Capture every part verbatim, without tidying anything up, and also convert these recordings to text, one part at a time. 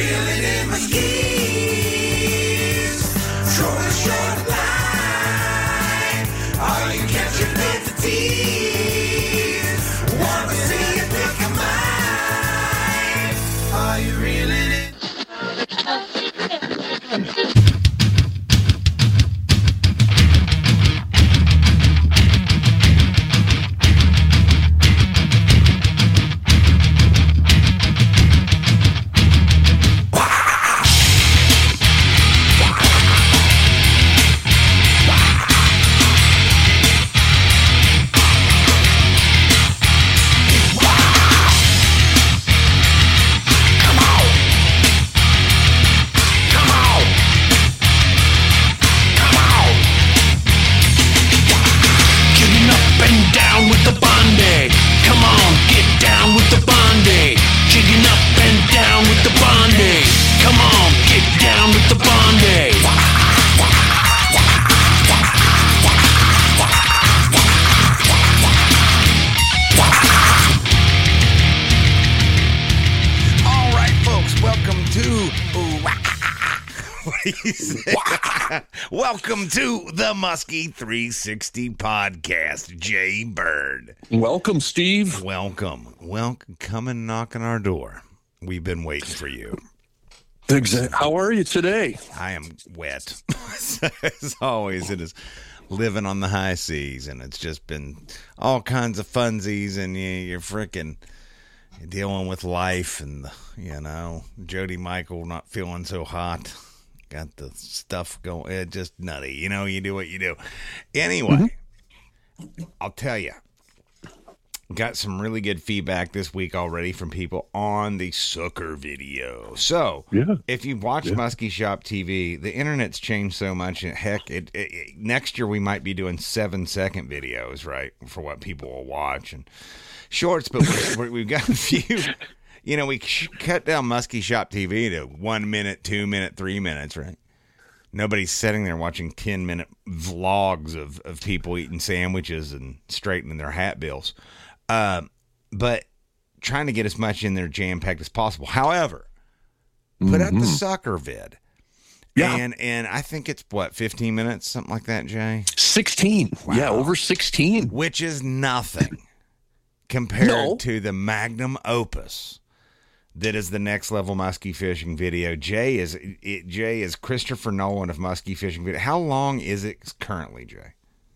reeling in my skis. Throw a short line. Are you catching bits of tease? Wanna see you pick a mine? Are you reeling in? Welcome to the Muskie three sixty podcast, Jay Bird. Welcome, Steve. Welcome. Welcome. Come and knock on our door. We've been waiting for you. Exactly. How are you today? I am wet. As always, it is living on the high seas, and it's just been all kinds of funsies, and you, you're freaking dealing with life, and, you know, Jody Michael not feeling so hot. Got the stuff going, it just nutty. You know, you do what you do. Anyway, mm-hmm. I'll tell you, got some really good feedback this week already from people on the Sucker video. So, yeah. if you've watched yeah. Muskie Shop T V, the internet's changed so much. And heck, it, it, it, next year we might be doing seven second videos, right, for what people will watch and shorts. But we, we've got a few. You know, we cut down Muskie Shop T V to one minute, two minute, three minutes, right? Nobody's sitting there watching ten minute vlogs of, of people eating sandwiches and straightening their hat bills. Uh, but trying to get as much in there jam-packed as possible. However, put mm-hmm. out the Sucker vid. Yeah. And, and I think it's, what, fifteen minutes, something like that, Jay? sixteen. Wow. Yeah, over sixteen. Which is nothing compared no. to the magnum opus that is the next level muskie fishing video. Jay is it, Jay is Christopher Nolan of muskie fishing video. How long is it currently, Jay?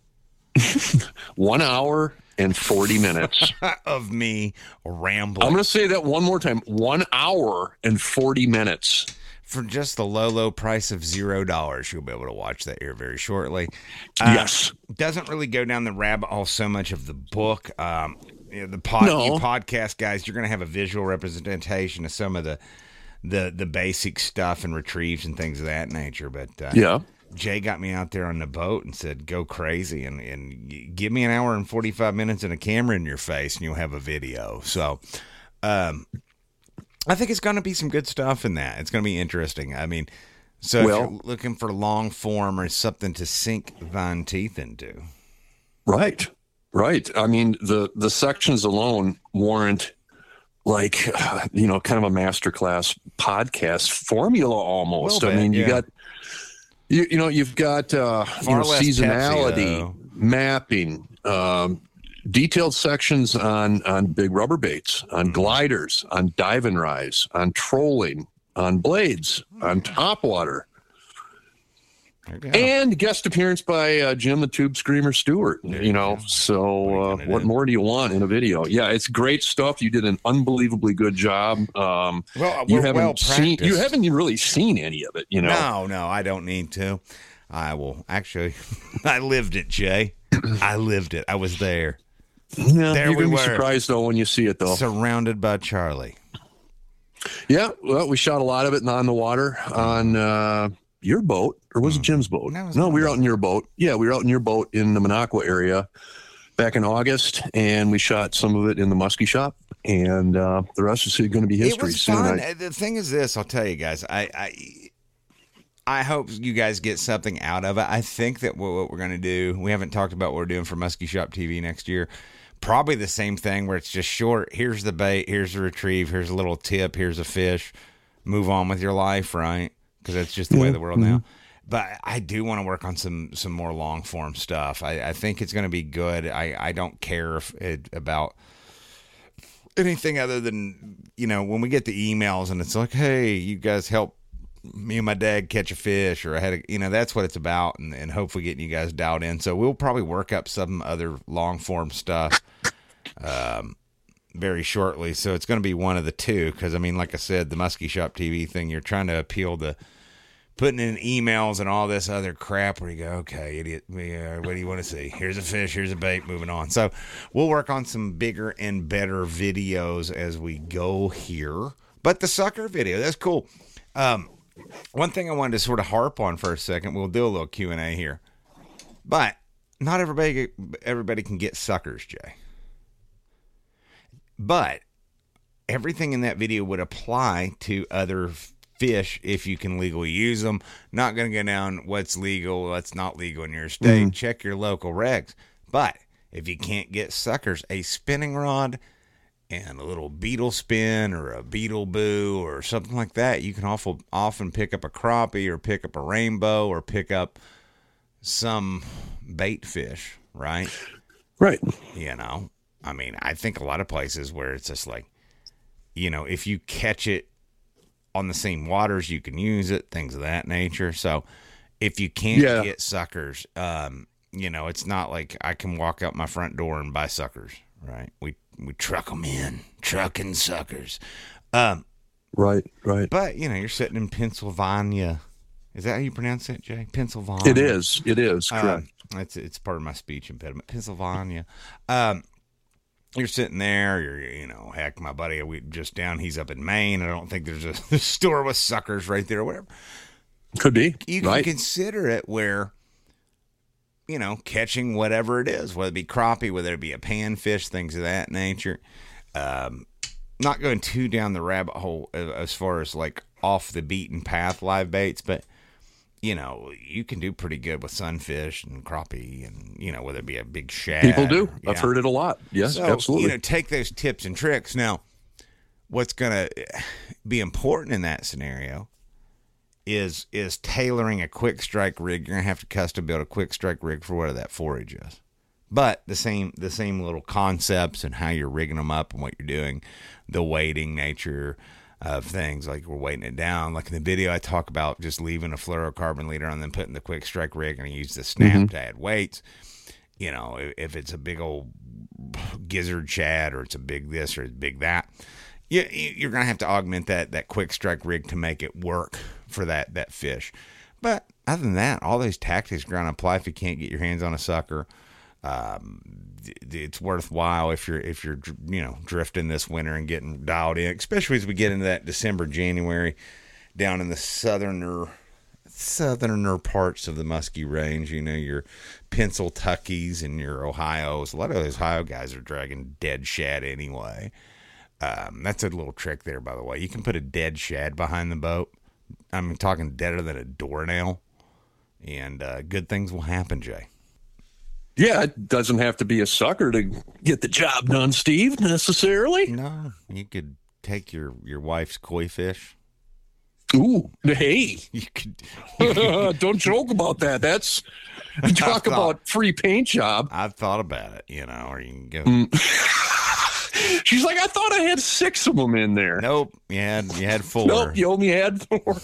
One hour and forty minutes of me rambling. I'm going to say that one more time. One hour and forty minutes. For just the low, low price of zero dollars, you'll be able to watch that here very shortly. Uh, yes. Doesn't really go down the rabbit hole so much of the book. Um, you know, the pod, no. you podcast guys, you're going to have a visual representation of some of the the the basic stuff and retrieves and things of that nature. But uh, yeah, Jay got me out there on the boat and said, "Go crazy and and give me an hour and forty-five minutes and a camera in your face, and you'll have a video." So, um, I think it's going to be some good stuff in that. It's going to be interesting. I mean, so well, if you're looking for long form or something to sink thine teeth into, right. Right. I mean, the, the sections alone warrant like, uh, you know, kind of a masterclass podcast formula almost. Bit, I mean, you yeah. got, you, you know, you've got uh, you know, seasonality, Pepsi, mapping, um, detailed sections on, on big rubber baits, on mm-hmm. gliders, on dive and rise, on trolling, on blades, on topwater. And guest appearance by uh, Jim the Tube Screamer Stewart, you know, so uh, what more do you want in a video? Yeah, it's great stuff. You did an unbelievably good job. Um, well, you we're haven't well seen, you haven't really seen any of it, you know. No, no, I don't need to. I will. Actually, I lived it, Jay. I lived it. I was there. Yeah, there you're we going to be were, surprised, though, when you see it, though. Surrounded by Charlie. Yeah, well, we shot a lot of it on the water on uh, your boat. Or was it Jim's boat? No, no we were out in your boat. Yeah, we were out in your boat in the Minocqua area back in August, and we shot some of it in the Muskie Shop, and uh, the rest is going to be history. It was soon. fun. I, the thing is this, I'll tell you guys, I, I, I hope you guys get something out of it. I think that what, what we're going to do, we haven't talked about what we're doing for Muskie Shop T V next year. Probably the same thing where it's just short. Here's the bait. Here's the retrieve. Here's a little tip. Here's a fish. move on with your life, right? Because that's just the yeah. way of the world mm-hmm. now. But I do want to work on some some more long form stuff. I, I think it's going to be good. I, I don't care if it, about anything other than, you know, when we get the emails and it's like, hey, you guys help me and my dad catch a fish, or I had a, you know, that's what it's about, and, and hopefully getting you guys dialed in. So we'll probably work up some other long form stuff um, very shortly. So it's going to be one of the two, because I mean, like I said, the Muskie Shop T V thing, you're trying to appeal to putting in emails and all this other crap where you go, okay, idiot, uh, what do you want to see? Here's a fish, here's a bait, moving on. So we'll work on some bigger and better videos as we go here. But the sucker video, that's cool. Um, one thing I wanted to sort of harp on for a second, we'll do a little Q and A here. But not everybody everybody can get suckers, Jay. But everything in that video would apply to other fish if you can legally use them. Not going to go down what's legal, what's not legal in your state. Mm-hmm. Check your local regs. But if you can't get suckers, a spinning rod and a little beetle spin or a beetle boo or something like that, you can awful, often pick up a crappie or pick up a rainbow or pick up some bait fish, right? Right. You know, I mean, I think a lot of places where it's just like, you know, if you catch it on the same waters, you can use it, things of that nature. So if you can't yeah. get suckers, um, you know, it's not like I can walk out my front door and buy suckers, right? We we truck them in, trucking suckers. Um, right, right. But, you know, you're sitting in Pennsylvania. Is that how you pronounce it, Jay? Pennsylvania. It is. It is, correct. Um, it's, it's part of my speech impediment. Pennsylvania. Um, You're sitting there, you're, you know, heck, my buddy, we just down, he's up in Maine. I don't think there's a store with suckers right there or whatever. Could be. You can right. consider it where, you know, catching whatever it is, whether it be crappie, whether it be a panfish, things of that nature. Um, not going too down the rabbit hole as far as like off the beaten path live baits, but you know, you can do pretty good with sunfish and crappie and, you know, whether it be a big shad. People do. Or, I've heard it a lot. Yes, so, absolutely. You know, take those tips and tricks. Now, what's going to be important in that scenario is is tailoring a quick strike rig. You're going to have to custom build a quick strike rig for whatever that forage is. But the same the same little concepts and how you're rigging them up and what you're doing, the weighting nature of things, like we're weighting it down. Like in the video, I talk about just leaving a fluorocarbon leader and then putting the quick strike rig and I use the snap mm-hmm. to add weights. You know, if, if it's a big old gizzard shad or it's a big this or it's big that, you, you're going to have to augment that that quick strike rig to make it work for that that fish. But other than that, all those tactics are going to apply if you can't get your hands on a sucker. Um, it's worthwhile if you're if you're you know drifting this winter and getting dialed in, especially as we get into that December, January, down in the southerner southerner parts of the Muskie Range. You know, your Pennsyltuckies and your Ohios. A lot of those Ohio guys are dragging dead shad anyway. Um, that's a little trick there, by the way. You can put a dead shad behind the boat. I'm talking deader than a doornail, and uh, good things will happen, Jay. Yeah, it doesn't have to be a sucker to get the job done, Steve, necessarily. No, you could take your, your wife's koi fish. Ooh, hey. You could, you could don't joke about that. That's, talk thought, about free paint job. I've thought about it, you know, or you can go. Mm. She's like, I thought I had six of them in there. Nope, you had, you had four. Nope, you only had four.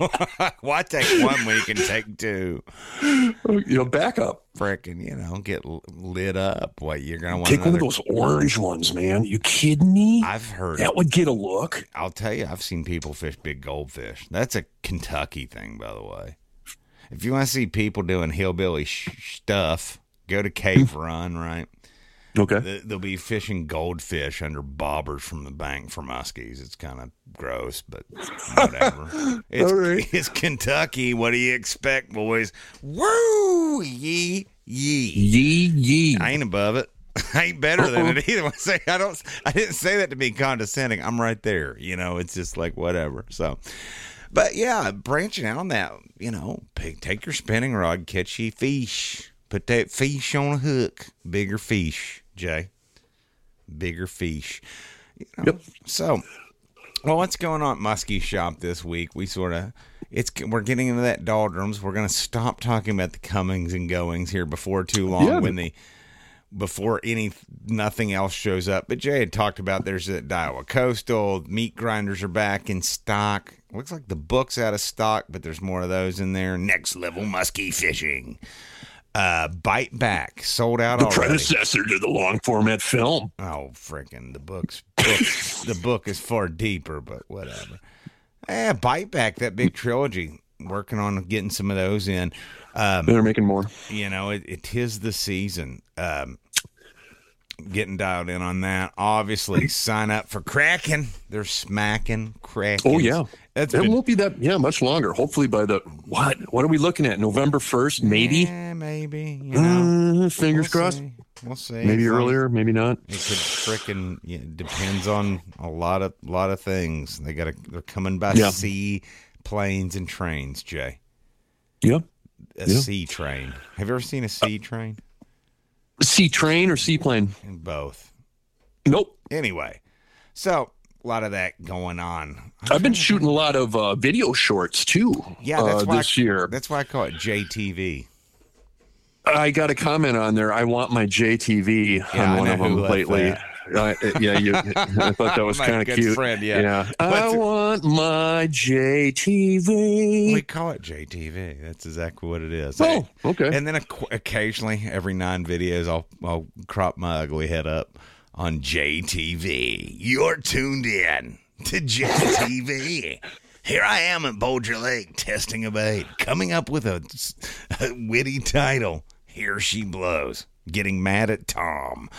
Why take one when you can take two? You know, back up. Frickin', you know, get lit up. What, you're going to want Take another... one of those orange ones, man. You kidding me? I've heard that it. Would get a look. I'll tell you, I've seen people fish big goldfish. That's a Kentucky thing, by the way. If you want to see people doing hillbilly sh- stuff, go to Cave Run, right? Okay. They'll be fishing goldfish under bobbers from the bank for muskies. It's kind of gross, but whatever. It's, all right. It's Kentucky. What do you expect, boys? Woo! Yee! Yee! Yee! Yee! I ain't above it. I ain't better Uh-oh. than it either. I say I don't. I didn't say that to be condescending. I'm right there. You know, it's just like whatever. So, but yeah, branching out on that. You know, pick, take your spinning rod, catch ye fish. Put that fish on a hook. Bigger fish, Jay. Bigger fish. You know? Yep. So, Well, what's going on at Muskie Shop this week? We sort of, it's we're getting into that doldrums. We're going to stop talking about the comings and goings here before too long yeah, when the before any nothing else shows up. But Jay had talked about there's a Iowa Coastal meat grinders are back in stock. Looks like the book's out of stock, but there's more of those in there. Next level muskie fishing. Uh, Bite Back sold out the already. Predecessor to the long format film. Oh, freaking the book's book, the book is far deeper, but whatever. Eh, Bite Back, that big trilogy. Working on getting some of those in. Um, They're making more. You know, it, it is the season. Um, getting dialed in on that. Obviously, sign up for Kraken. They're smacking Kraken. Oh yeah, That's it been, won't be that yeah much longer. Hopefully by the what? What are we looking at? November first, maybe. Yeah, maybe. You know, uh, fingers we'll crossed. See. We'll see. Maybe it's earlier, like, maybe not. It could frickin' yeah, depends on a lot of lot of things. They got to. They're coming by yeah. sea, planes, and trains. Jay. Yeah. A yeah. sea train. Have you ever seen a sea train? Sea train or seaplane? Both. Nope. Anyway, so a lot of that going on. I've been shooting a lot of uh, video shorts too. Yeah, that's uh, why this I, year. That's why I call it J T V. I got a comment on there. I want my J T V yeah, on one of them lately. Uh, yeah, you, I thought that was kind of cute. Friend, yeah. yeah. I want my J T V. We call it J T V. That's exactly what it is. Oh, okay. And then occasionally, every nine videos, I'll I'll crop my ugly head up on J T V. You're tuned in to J T V. Here I am at Boulder Lake testing a bait, coming up with a, a witty title. Here she blows. Getting mad at Tom.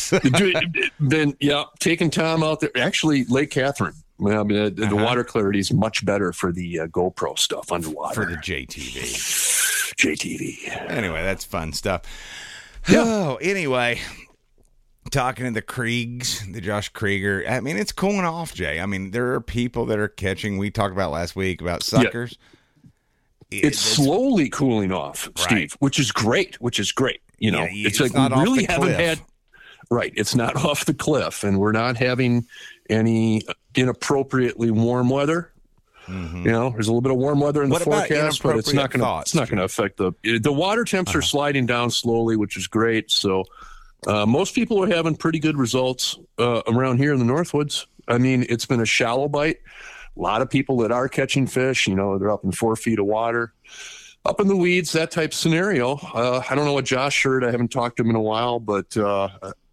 Then, yeah, taking Tom out there. Actually, Lake Catherine. Well, the, the uh-huh. water clarity is much better for the uh, GoPro stuff underwater. For the J T V. J T V. Anyway, that's fun stuff. Yeah. Oh, anyway, talking to the Kriegs, the Josh Krieger. I mean, it's cooling off, Jay. I mean, there are people that are catching. We talked about last week about suckers. Yeah. It's, it's slowly cooling off, Steve, right. which is great, which is great. You know, yeah, it's, it's like not we really off the haven't cliff. had, right, it's not off the cliff, and we're not having any inappropriately warm weather. Mm-hmm. You know, there's a little bit of warm weather in what the forecast, but it's not going to it's not going to affect the the water temps uh-huh. are sliding down slowly, which is great. So uh, most people are having pretty good results uh, around here in the Northwoods. I mean, it's been a shallow bite. A lot of people that are catching fish, you know, they're up in four feet of water. Up in the weeds, that type scenario. Uh, I don't know what Josh heard. I haven't talked to him in a while, but uh,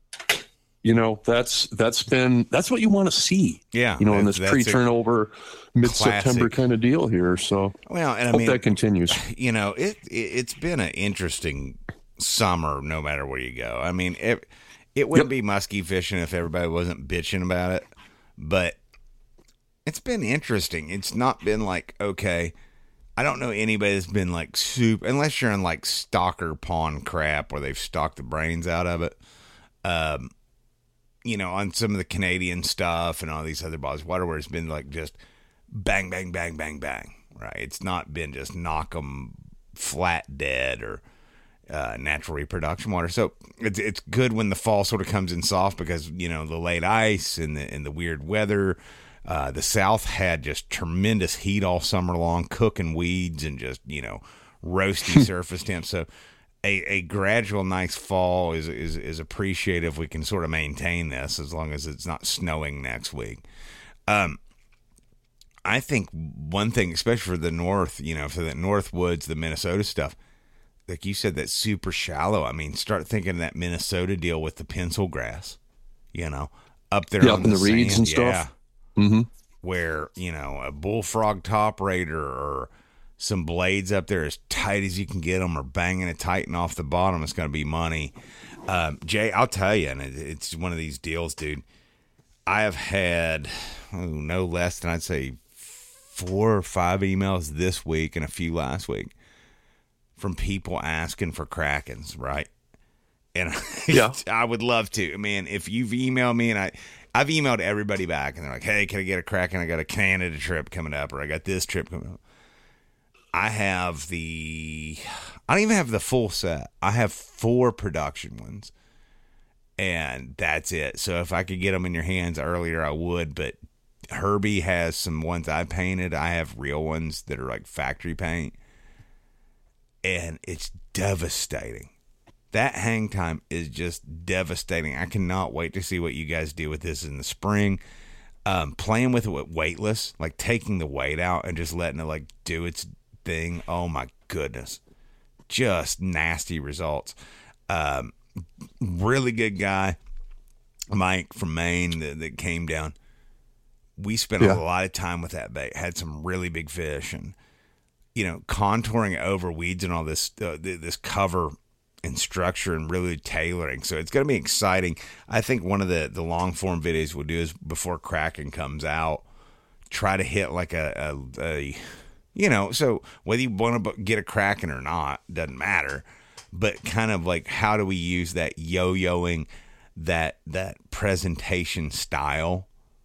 you know, that's that's been that's what you want to see. Yeah, you know, in this pre-turnover, mid-September kind of deal here. So, well, and I hope mean, that continues. You know, it, it it's been an interesting summer, no matter where you go. I mean, it it wouldn't yep. be muskie fishing if everybody wasn't bitching about it, but it's been interesting. It's not been like okay. I don't know anybody that's been like super, unless you're in like stalker pond crap where they've stalked the brains out of it. Um, you know, on some of the Canadian stuff and all these other bodies of water where it's been like just bang, bang, bang, bang, bang, right? It's not been just knock them flat dead or uh, natural reproduction water. So it's it's good when the fall sort of comes in soft because, you know, the late ice and the, and the weird weather. Uh, the South had just tremendous heat all summer long, cooking weeds and just, you know, roasty surface temps. So a, a gradual nice fall is, is, is appreciated if we can sort of maintain this as long as it's not snowing next week. Um, I think one thing, especially for the North, you know, for the North Woods, the Minnesota stuff, like you said, that's super shallow. I mean, start thinking of that Minnesota deal with the pencil grass, you know, up there yeah, on up in the, the reeds sand. and stuff. Yeah. Mm-hmm. Where, you know, a bullfrog top raider or some blades up there as tight as you can get them or banging it tight and off the bottom, it's going to be money. Um, Jay, I'll tell you, and it, it's one of these deals, dude. I have had oh, no less than I'd say four or five emails this week and a few last week from people asking for Krakens, right? And yeah. I would love to. Man, if you've emailed me and I... I've emailed everybody back, and they're like, hey, can I get a Kraken? I got a Canada trip coming up, or I got this trip coming up. I have the – I don't even have the full set. I have four production ones, and that's it. So if I could get them in your hands earlier, I would, but Herbie has some ones I painted. I have real ones that are like factory paint. And it's devastating. That hang time is just devastating. I cannot wait to see what you guys do with this in the spring. Um, playing with it with weightless, like taking the weight out and just letting it like do its thing. Oh my goodness. Just nasty results. Um, really good guy, Mike from Maine that, that came down. We spent yeah. a lot of time with that bait. Had some really big fish, and you know, contouring over weeds and all this uh, this cover and structure and really tailoring. So it's going to be exciting. I think one of the, the long form videos we'll do is before Kraken comes out, try to hit like a, a, a you know, so whether you want to get a Kraken or not, doesn't matter, but kind of like how do we use that yo-yoing, that, that presentation style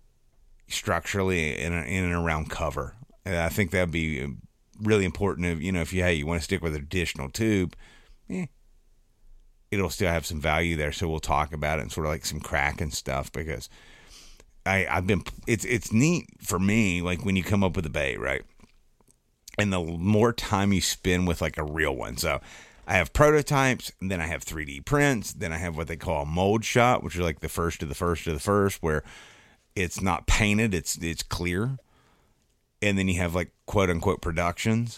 structurally in, in and around cover. And I think that'd be really important if, you know, if you, hey, you want to stick with an additional tube, eh, it'll still have some value there. So we'll talk about it and sort of like some Kraken stuff, because I, I've been, it's, it's neat for me. Like when you come up with a bait, right? And the more time you spend with like a real one. So I have prototypes, and then I have three D prints. Then I have what they call a mold shot, which is like the first to the first to the first, where it's not painted. It's, it's clear. And then you have like quote unquote productions.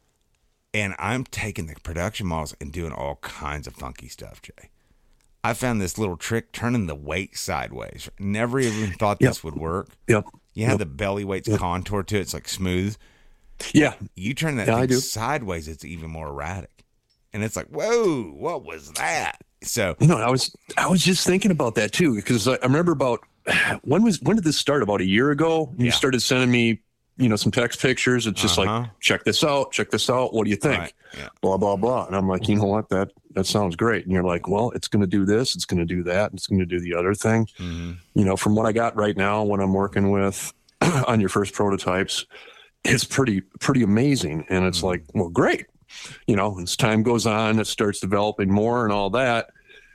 And I'm taking the production models and doing all kinds of funky stuff, Jay. I found this little trick, turning the weight sideways. Never even thought yep. this would work. Yep. You have yep. the belly weight's yep. contour to it. It's like smooth. Yeah. You turn that yeah, thing sideways, it's even more erratic. And it's like, whoa, what was that? So, you know, I was I was just thinking about that too, because I remember about when was when did this start? About a year ago? You yeah. started sending me, you know, some text pictures. It's just uh-huh. like, check this out, check this out. What do you think? Right. Yeah. Blah, blah, blah. And I'm like, you know what? That, that sounds great. And you're like, well, it's going to do this. It's going to do that. It's going to do the other thing. Mm-hmm. You know, from what I got right now, when I'm working with on your first prototypes, it's pretty, pretty amazing. And it's mm-hmm. like, well, great. You know, as time goes on, it starts developing more and all that.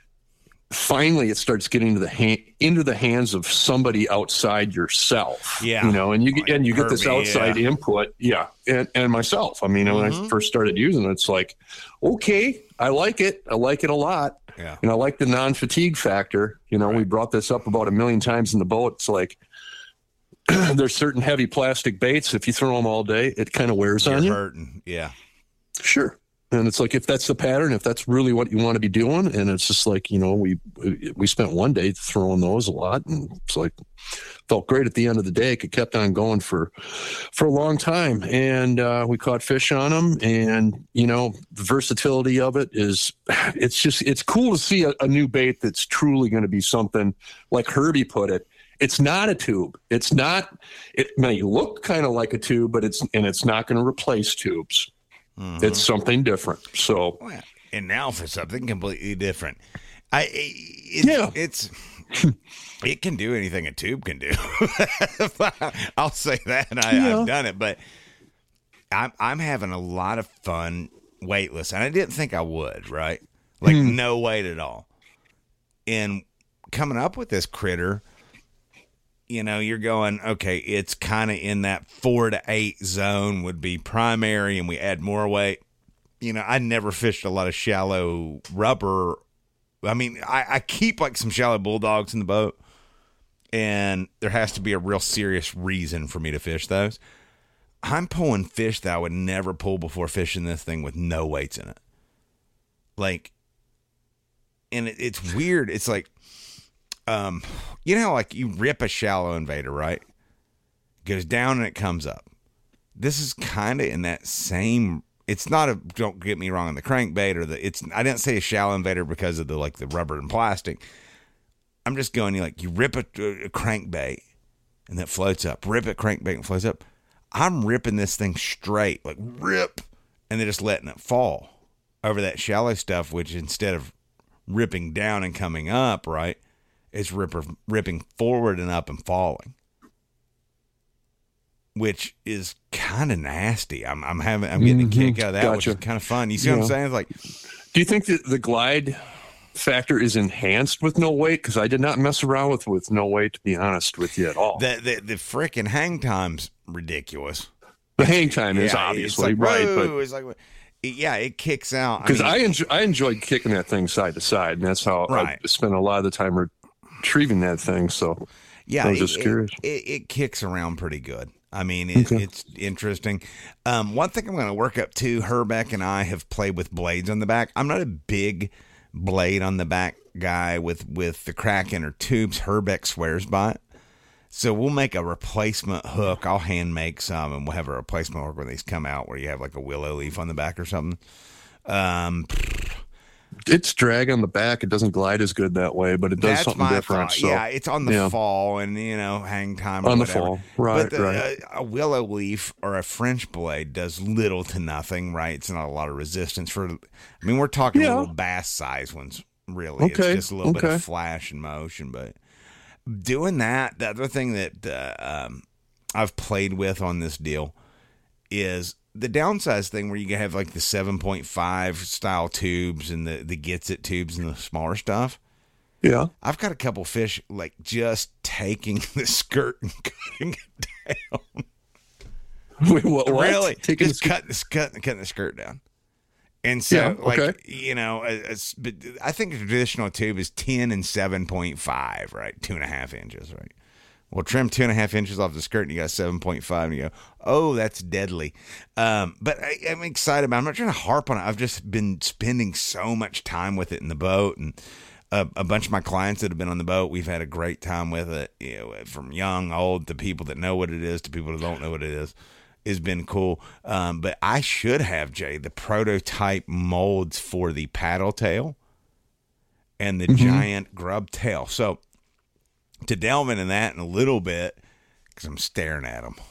Finally, it starts getting to the hand, into the hands of somebody outside yourself. Yeah, you know, and you like and you get this Herbie, outside yeah. input. Yeah, and, and myself. I mean, mm-hmm. when I first started using it, it's like, okay, I like it. I like it a lot. Yeah, and I like the non-fatigue factor. You know, right. we brought this up about a million times in the boat. It's like there's certain heavy plastic baits. If you throw them all day, it kind of wears You're on you. Hurting. Yeah, sure. And it's like, if that's the pattern, if that's really what you want to be doing, and it's just like, you know, we we spent one day throwing those a lot, and it's like, felt great at the end of the day. It kept on going for for a long time, and uh, we caught fish on them, and you know, the versatility of it is, it's just, it's cool to see a, a new bait that's truly going to be something like Herbie put it. It's not a tube. It's not. It may look kind of like a tube, but it's and it's not going to replace tubes. Mm-hmm. It's something different. So, and now for something completely different. I it, yeah, it's it can do anything a tube can do. I'll say that. I, yeah. I've done it, but I'm I'm having a lot of fun weightless, and I didn't think I would. Right, like mm. no weight at all. And coming up with this critter, you know, you're going, okay, it's kind of in that four to eight zone would be primary, and we add more weight. You know, I never fished a lot of shallow rubber. I mean, I, I keep like some shallow bulldogs in the boat, and there has to be a real serious reason for me to fish those. I'm pulling fish that I would never pull before fishing this thing with no weights in it. Like, and it, it's weird. It's like, Um, you know, like you rip a shallow invader, right? Goes down and it comes up. This is kind of in that same. It's not a. Don't get me wrong on the crankbait or the. It's. I didn't say a shallow invader because of the like the rubber and plastic. I'm just going. You like you rip a, a crankbait and that floats up. Rip a crankbait and floats up. I'm ripping this thing straight, like rip, and then just letting it fall over that shallow stuff. Which instead of ripping down and coming up, right? It's ripper, ripping forward and up and falling, which is kind of nasty. I'm, I'm having, I'm getting mm-hmm. a kick out of that, gotcha. Which is kind of fun. You see yeah. what I'm saying? It's like, do you think that the glide factor is enhanced with no weight? Because I did not mess around with with no weight, to be honest with you at all. The the, the freaking hang time's ridiculous. The hang time yeah, is obviously it's like, right, whoa, but it's like, it, yeah, it kicks out. Because I, I, mean, I, enjoy, I enjoyed kicking that thing side to side, and that's how right. I spent a lot of the time retrieving that thing. So yeah, I was it, just curious. It, it, it kicks around pretty good. I mean, it, okay. it's interesting. Um, one thing I'm going to work up to, Herbeck and I have played with blades on the back. I'm not a big blade on the back guy with, with the Kraken or tubes. Herbeck swears by it. So we'll make a replacement hook. I'll hand make some, and we'll have a replacement hook when these come out where you have like a willow leaf on the back or something. Um, it's drag on the back. It doesn't glide as good that way, but it does That's something different. So, yeah, it's on the yeah. fall and, you know, hang time or on whatever. the fall, right, but the, right. Uh, a willow leaf or a French blade does little to nothing, right? It's not a lot of resistance for, I mean, we're talking yeah. little bass size ones, really. Okay. It's just a little okay. bit of flash and motion, but doing that, the other thing that uh, um, I've played with on this deal is the downsize thing where you have like the seven point five style tubes and the, the gets it tubes and the smaller stuff. Yeah. I've got a couple fish like just taking the skirt and cutting it down. Wait, what? what? Really? Taking just the cutting the, cutting, cutting the skirt down. And so, yeah, like, okay. you know, it's, but I think a traditional tube is ten and seven point five, right? Two and a half inches, right? Well, trim two and a half inches off the skirt and you got seven point five and you go, oh, that's deadly. Um, but I, I'm excited about it. I'm not trying to harp on it. I've just been spending so much time with it in the boat, and a, a bunch of my clients that have been on the boat, we've had a great time with it, you know, from young, old, to people that know what it is, to people that don't know what it is. Has been cool. Um, but I should have, Jay, the prototype molds for the paddle tail and the mm-hmm. giant grub tail. So to delve into that in a little bit, because I'm staring at them.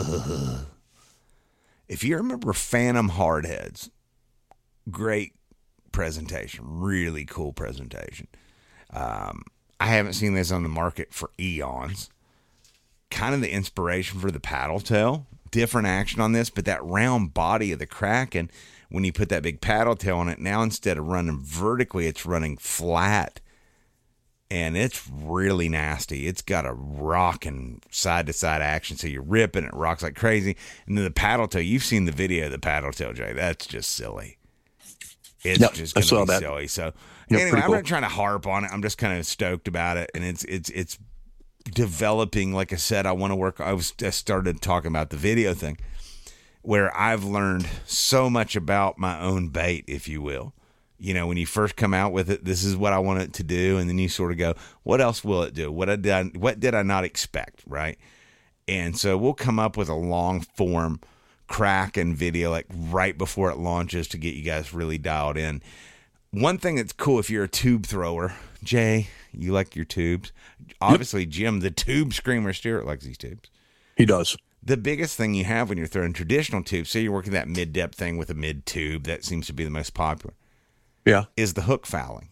If you remember Phantom Hardheads, great presentation, really cool presentation. Um, I haven't seen this on the market for eons. Kind of the inspiration for the paddle tail. Different action on this, but that round body of the Kraken, when you put that big paddle tail on it, now instead of running vertically, it's running flat, and it's really nasty. It's got a rocking side to side action, so you're ripping it, rocks like crazy. And then the paddle tail, you've seen the video of the paddle tail, Jay. That's just silly. It's yep, just going to be that. silly. So yep, anyway, I'm cool. not trying to harp on it. I'm just kind of stoked about it, and it's it's it's. developing. Like I said, I want to work. I was I started talking about the video thing where I've learned so much about my own bait, if you will. You know, when you first come out with it, this is what I want it to do, and then you sort of go, what else will it do? What I did, what did I not expect, right? And so we'll come up with a long form Kraken video like right before it launches to get you guys really dialed in. One thing that's cool if you're a tube thrower, Jay, you like your tubes. Obviously, yep. Jim, the tube screamer Stewart, likes these tubes. He does. The biggest thing you have when you're throwing traditional tubes, say you're working that mid-depth thing with a mid-tube, that seems to be the most popular, yeah, is the hook fouling.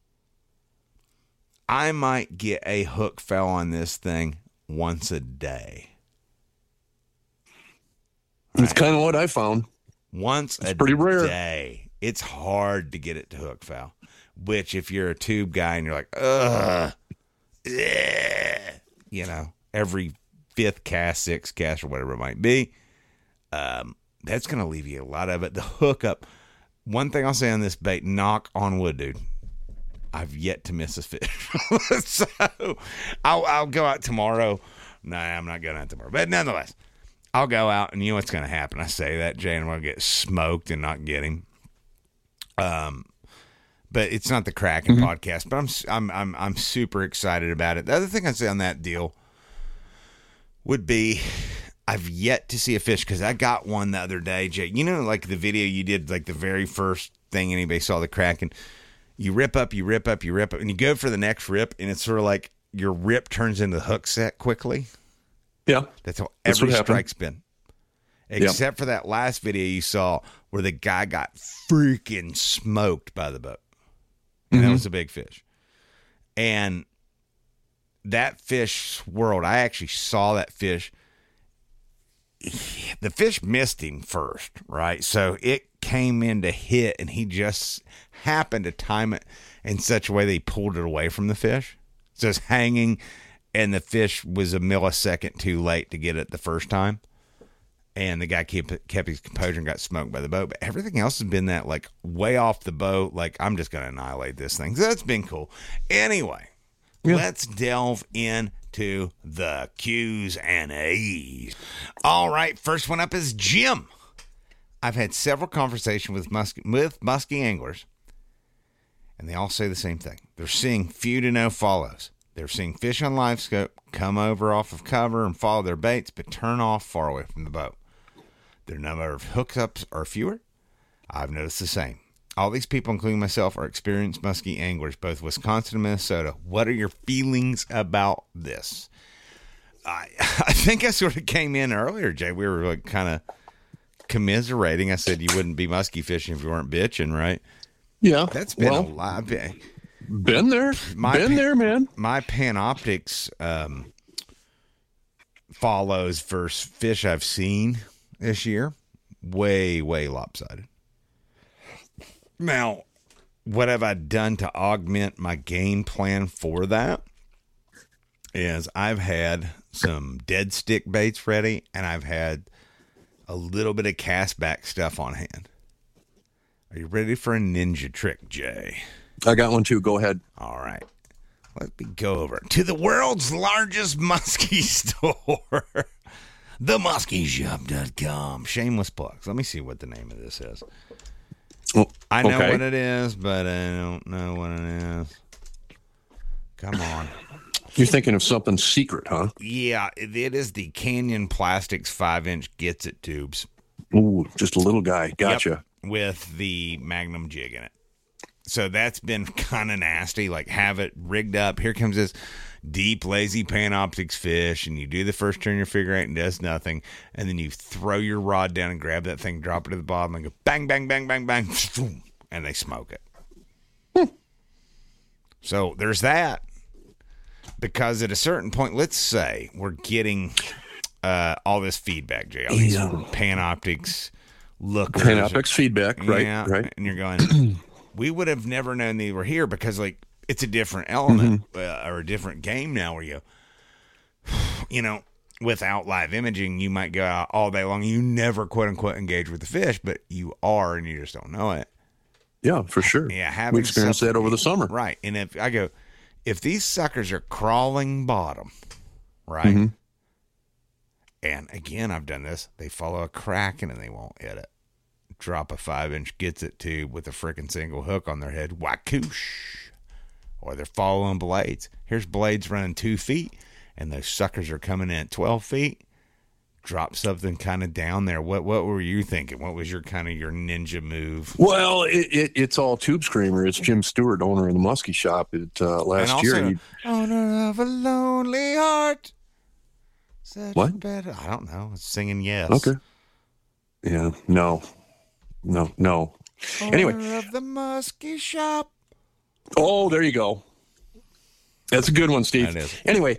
I might get a hook foul on this thing once a day. That's right. Kind of what I found. Once it's a pretty rare. day. It's hard to get it to hook foul, which if you're a tube guy and you're like, ugh, ugh, you know, every fifth cast, sixth cast, or whatever it might be, um, that's going to leave you a lot of it. The hookup, one thing I'll say on this bait, knock on wood, dude, I've yet to miss a fish. So I'll, I'll go out tomorrow. No, nah, I'm not going out tomorrow. But nonetheless, I'll go out, and you know what's going to happen. I say that, Jay, and I'm going to get smoked and not get him. Um, but it's not the Kraken mm-hmm. podcast, but I'm, I'm, I'm, I'm super excited about it. The other thing I'd say on that deal would be I've yet to see a fish, because I got one the other day, Jay. You know, like the video you did, like the very first thing anybody saw the Kraken, you rip up, you rip up, you rip up, and you go for the next rip, and it's sort of like your rip turns into hook set quickly. Yeah. That's how every That's strike's been. Except yeah. for that last video you saw where the guy got freaking smoked by the boat. And mm-hmm. that was a big fish. And that fish swirled. I actually saw that fish. The fish missed him first, right? So it came in to hit, and he just happened to time it. in such a way they pulled it away from the fish. So it's hanging, and the fish was a millisecond too late to get it the first time. And the guy kept, kept his composure and got smoked by the boat. But everything else has been that, like, way off the boat. Like, I'm just going to annihilate this thing. So that's been cool. Anyway, yeah. Let's delve into the Q's and A's. All right, first one up is Jim. I've had several conversations with musky, with musky anglers, and they all say the same thing. They're seeing few to no follows. They're seeing fish on live scope come over off of cover and follow their baits, but turn off far away from the boat. Their number of hookups are fewer. I've noticed the same. All these people, including myself, are experienced musky anglers, both Wisconsin and Minnesota. What are your feelings about this? I I think I sort of came in earlier, Jay. We were like kind of commiserating. I said you wouldn't be musky fishing if you weren't bitching, right? Yeah. That's been well, a lot. Been there. My been pan, there, man. My Panoptics um, follows versus fish I've seen this year, way, way lopsided. Now, what have I done to augment my game plan for that? Is I've had some dead stick baits ready, and I've had a little bit of cast back stuff on hand. Are you ready for a ninja trick, Jay? I got one too. Go ahead. All right. Let me go over to the world's largest muskie store. the muskie shop dot com. Shameless plugs. Let me see what the name of this is. Oh, I know okay. what it is, but I don't know what it is. Come on. You're thinking of something secret, huh? Yeah, it, it is the Canyon Plastics five-inch Gets It tubes. Ooh, just a little guy. Gotcha. Yep, with the Magnum jig in it. So that's been kind of nasty. Like, have it rigged up. Here comes this deep, lazy Panoptics fish, and you do the first turn your figure eight and does nothing, and then you throw your rod down and grab that thing, drop it to the bottom, and go bang, bang, bang, bang, bang, and they smoke it. Hmm. So there's that. Because at a certain point, let's say we're getting uh, all this feedback, Jay, all these yeah. Panoptics lookers. Panoptics feedback, right, yeah, right. And you're going, we would have never known they were here because, like, it's a different element mm-hmm. uh, or a different game now where you, you know, without live imaging, you might go out all day long. You never, quote unquote, engage with the fish, but you are and you just don't know it. Yeah, for sure. Yeah, having we experienced that over the summer. Right. And if I go, if these suckers are crawling bottom, right? Mm-hmm. And again, I've done this. They follow a Kraken and they won't hit it. Drop a five-inch Gets It tube with a frickin' single hook on their head. Whakoosh. Or they're following blades. Here's blades running two feet, and those suckers are coming in at twelve feet. Drop something kind of down there. What what were you thinking? What was your kind of your ninja move? Well, it, it, it's all Tube Screamer. It's Jim Stewart, owner of the Muskie Shop. It uh, last and also, year. He... Owner of a lonely heart. Such what? Better. I don't know. It's singing yes. Okay. Yeah. No. No. No. Owner anyway. of the Muskie Shop. Oh, there you go. That's a good one, Steve. That is. Anyway.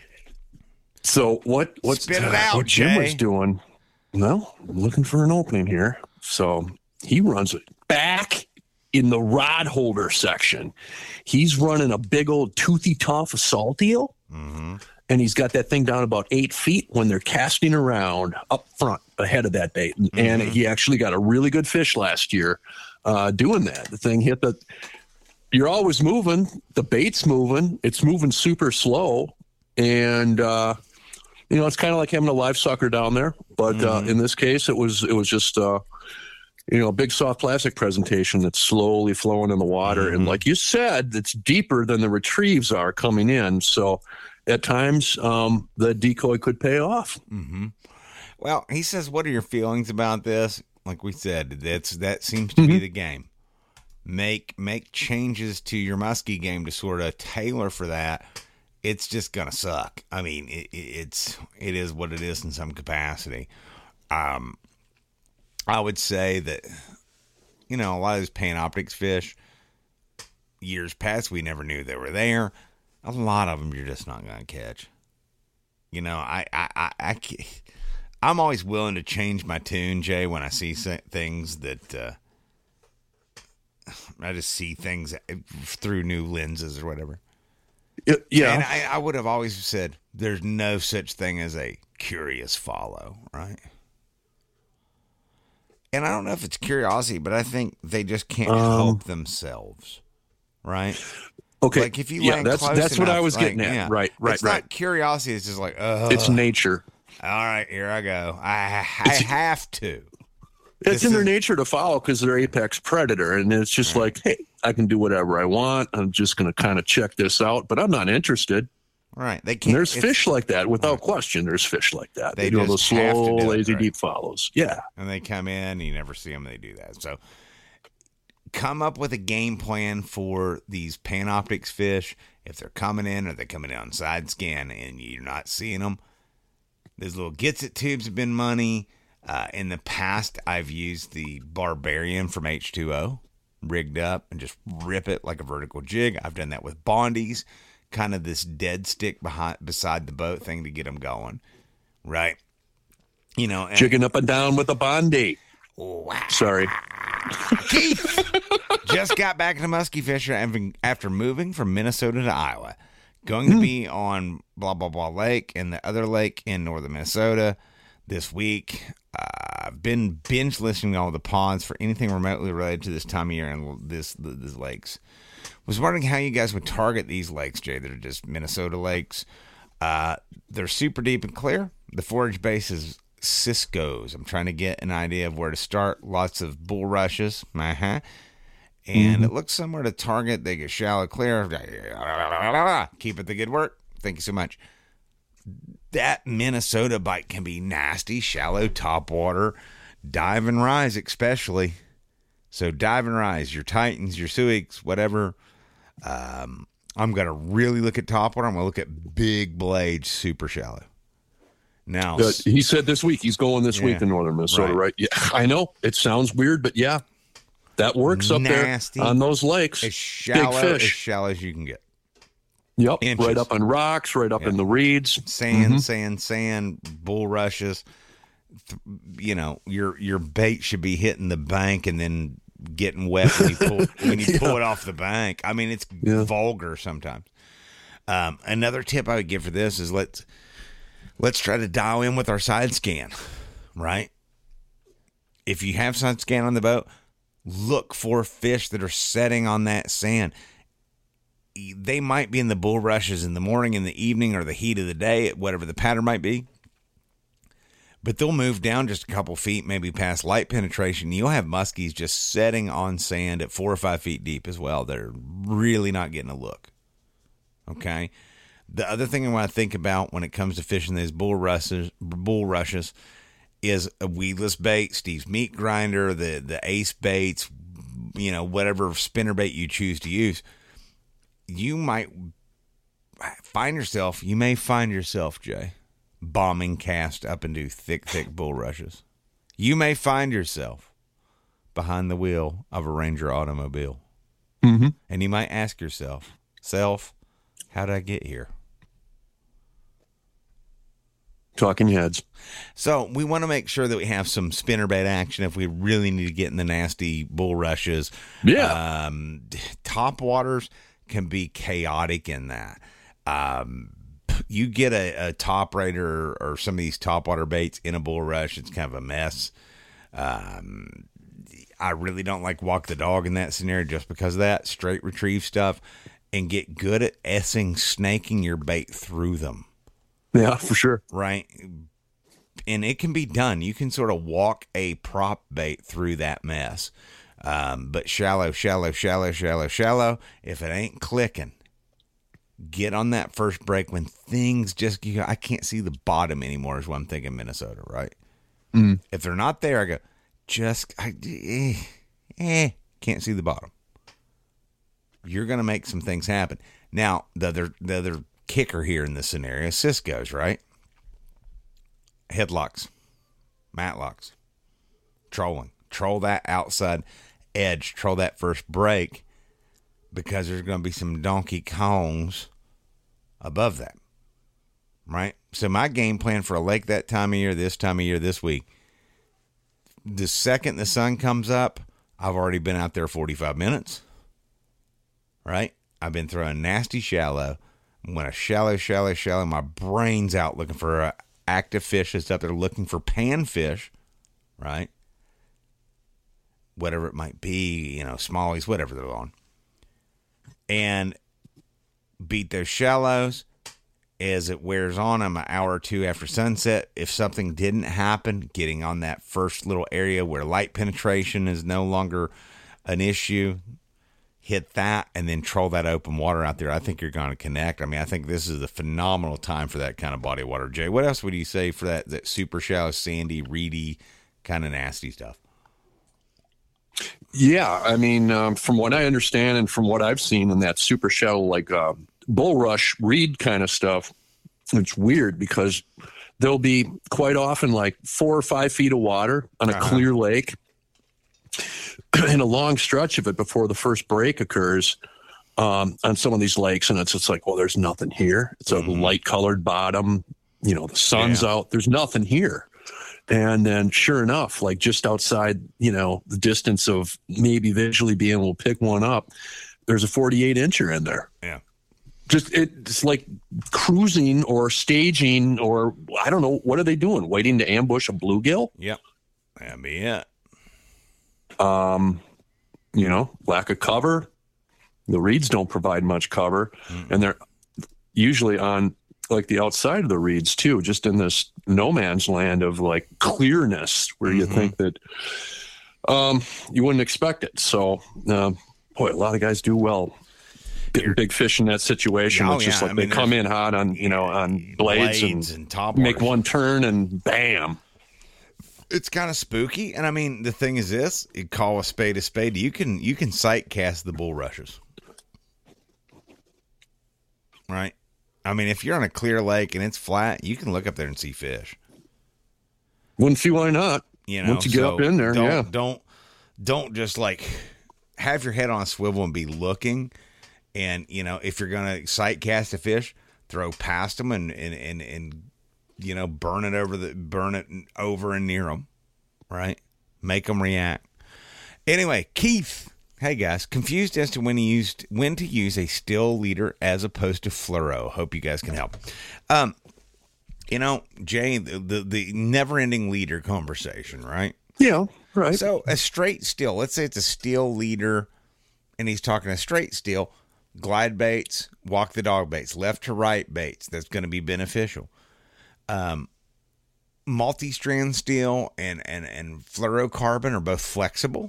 So what? What's Spit it out, what Jim Jay. was doing? Well, I'm looking for an opening here. So he runs it back in the rod holder section. He's running a big old toothy tough salt eel, mm-hmm. and he's got that thing down about eight feet when they're casting around up front ahead of that bait. Mm-hmm. And he actually got a really good fish last year uh, doing that. The thing hit the. You're always moving. The bait's moving. It's moving super slow, and. Uh, You know, it's kind of like having a live sucker down there, but mm-hmm. uh, in this case, it was it was just uh, you know a big soft plastic presentation that's slowly flowing in the water, mm-hmm. and like you said, it's deeper than the retrieves are coming in. So at times, um, the decoy could pay off. Mm-hmm. Well, he says, "What are your feelings about this?" Like we said, that's that seems to mm-hmm. be the game. Make make changes to your muskie game to sort of tailor for that. It's just gonna suck. I mean, it, it's it is what it is in some capacity. Um, I would say that you know a lot of those Panoptics fish, years past we never knew they were there. A lot of them you're just not gonna catch. You know, I I I, I I'm always willing to change my tune, Jay, when I see things that uh, I just see things through new lenses or whatever. It, yeah. And I, I would have always said there's no such thing as a curious follow, right? And I don't know if it's curiosity, but I think they just can't um, help themselves, right? Okay. Like if you yeah, land that's close that's enough, what I was like, getting at. Yeah, right, right, it's right. Not curiosity. It's just like, oh, it's nature. All right, here I go. I I It's- have to. It's This in their is- nature to follow because they're apex predator, and it's just Right. like, hey, I can do whatever I want. I'm just going to kind of check this out, but I'm not interested. Right. They can't. And there's it's- fish like that, without Right. question. There's fish like that. They They do those just have to slow, do it, lazy, right. deep follows. Yeah. And they come in, and you never see them. They do that. So come up with a game plan for these Panoptix fish. If they're coming in or they're coming in on side scan and you're not seeing them, those little Gets It tubes have been money. Uh, in the past, I've used the Barbarian from H two O, rigged up and just rip it like a vertical jig. I've done that with Bondies, kind of this dead stick behind beside the boat thing to get them going, right? You know, and, Jigging up and down with a Bondi. wow. Sorry. Keith just got back into musky fishing after moving from Minnesota to Iowa. Going to be on blah, blah, blah lake and the other lake in northern Minnesota this week. Uh, I've been binge listening to all the ponds for anything remotely related to this time of year and this, these lakes. Was wondering how you guys would target these lakes, Jay, that are just Minnesota lakes. Uh, they're super deep and clear. The forage base is Cisco's. I'm trying to get an idea of where to start. Lots of bulrushes. Uh-huh. And mm-hmm. it looks somewhere to target. They get shallow, clear. Keep it the good work. Thank you so much. That Minnesota bite can be nasty, shallow, topwater, dive and rise especially. So dive and rise, your Titans, your Suiks, whatever. Um, I'm going to really look at topwater. I'm going to look at big blades, super shallow. Now, uh, he said this week he's going this yeah, week in northern Minnesota, right. right? right? Yeah, I know it sounds weird, but yeah, that works up Nasty, there on those lakes. As shallow, big fish. as shallow as you can get. Yep, Inches. right up on rocks, right up Yep. in the reeds, Sand, mm-hmm. sand, sand, bulrushes. You know, your your bait should be hitting the bank and then getting wet when you pull when you pull yeah. it off the bank. I mean, it's yeah. vulgar sometimes. Um, another tip I would give for this is let's let's try to dial in with our side scan, right? If you have side scan on the boat, look for fish that are setting on that sand. They might be in the bulrushes in the morning, in the evening, or the heat of the day, whatever the pattern might be. But they'll move down just a couple feet, maybe past light penetration. You'll have muskies just setting on sand at four or five feet deep as well. They're really not getting a look. Okay? The other thing I want to think about when it comes to fishing these bulrushes, bulrushes is a weedless bait, Steve's Meat Grinder, the, the Ace baits, you know, whatever spinner bait you choose to use. You might find yourself, you may find yourself, Jay, bombing cast up into thick, thick bulrushes. You may find yourself behind the wheel of a Ranger automobile. Mm-hmm. And you might ask yourself, self, how did I get here? Talking heads. So we want to make sure that we have some spinnerbait action if we really need to get in the nasty bulrushes. Yeah. Um, top waters can be chaotic in that. Um, you get a, a top raider or, or some of these top water baits in a bulrush, it's kind of a mess. Um, I really don't like walk the dog in that scenario just because of that. Straight retrieve stuff and get good at essing, snaking your bait through them. Yeah, for sure. Right. And it can be done. You can sort of walk a prop bait through that mess. Um, but shallow, shallow, shallow, shallow, shallow. If it ain't clicking, get on that first break when things just, you know, I can't see the bottom anymore is what I'm thinking Minnesota, right? Mm. If they're not there, I go, just, I, eh, eh, can't see the bottom. You're going to make some things happen. Now, the other, the other kicker here in this scenario, Cisco's, right? Headlocks, matlocks, trolling. Troll that outside edge, troll that first break, because there's going to be some Donkey Kongs above that, right? So my game plan for a lake that time of year, this time of year, this week, the second the sun comes up, I've already been out there forty-five minutes, right? I've been throwing nasty shallow. When a shallow, shallow, shallow, my brain's out looking for an active fish that's up there looking for panfish, right? Whatever it might be, you know, smallies, whatever they're on. And beat those shallows. As it wears on, I'm an hour or two after sunset. If something didn't happen, getting on that first little area where light penetration is no longer an issue, hit that and then troll that open water out there. I think you're going to connect. I mean, I think this is a phenomenal time for that kind of body of water. Jay, what else would you say for that, that super shallow, sandy, reedy, kind of nasty stuff? Yeah, I mean, um, from what I understand and from what I've seen in that super shallow, like uh, bulrush reed kind of stuff, it's weird because there'll be quite often like four or five feet of water on a uh-huh. clear lake and a long stretch of it before the first break occurs um, on some of these lakes. And it's just like, well, there's nothing here. It's a mm-hmm. light colored bottom. You know, the sun's yeah. out. There's nothing here. And then sure enough, like just outside, you know, the distance of maybe visually being able to pick one up, there's a forty-eight incher in there. Yeah. Just it's like cruising or staging or I don't know. What are they doing? Waiting to ambush a bluegill? Yep. That'd be it. Um, you know, lack of cover. The reeds don't provide much cover. Mm. And they're usually on like the outside of the reeds too, just in this no man's land of like clearness where mm-hmm. you think that um, you wouldn't expect it. So, uh, boy, a lot of guys do well getting big fish in that situation. Oh, it's just yeah. like I mean, they come in hot on, you know, on blades, blades and, and top make waters. one turn and bam. It's kind of spooky. And I mean, the thing is this, you call a spade a spade. You can, you can sight cast the bulrushes. Right. I mean, if you're on a clear lake and it's flat, you can look up there and see fish. Wouldn't see why not. You know, once you get so up in there, don't, yeah. Don't, don't just like have your head on a swivel and be looking. And, you know, if you're going to sight cast a fish, throw past them and, and, and, and, you know, burn it over the, burn it over and near them. Right. Make them react. Anyway, Keith. Hey guys, confused as to when to use when to use a still leader as opposed to fluoro. Hope you guys can help. Um, you know, Jay, the, the the never-ending leader conversation, right? Yeah, right. So a straight still. Let's say it's a steel leader, and he's talking a straight still. Glide baits, walk the dog baits, left to right baits. That's going to be beneficial. Um, multi-strand steel and and and fluorocarbon are both flexible.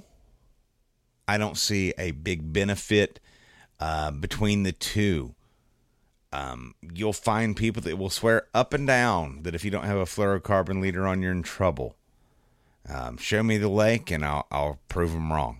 I don't see a big benefit uh, between the two. Um, you'll find people that will swear up and down that if you don't have a fluorocarbon leader on, you're in trouble. Um, show me the lake and I'll, I'll prove them wrong.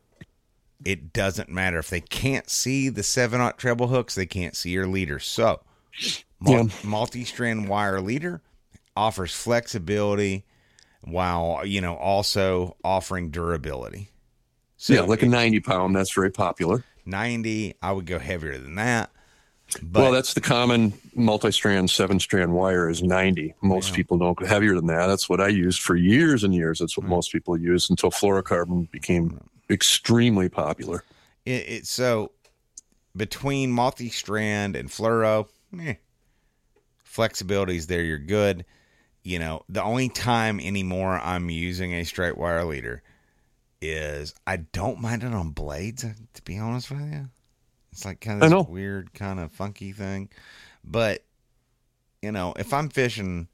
It doesn't matter. If they can't see the seven-aught treble hooks, they can't see your leader. So, mul- yeah. multi-strand wire leader offers flexibility while, you know, also offering durability. So yeah, like a ninety pound, that's very popular. ninety, I would go heavier than that. But, well, that's the common multi-strand, seven-strand wire is ninety. Most yeah. people don't go heavier than that. That's what I used for years and years. That's what mm-hmm. most people use until fluorocarbon became extremely popular. It, it So between multi-strand and fluoro, eh, flexibility is there. You're good. You know, the only time anymore I'm using a straight wire leader is I don't mind it on blades, to be honest with you. It's like kind of this weird, kind of funky thing. But, you know, if I'm fishing,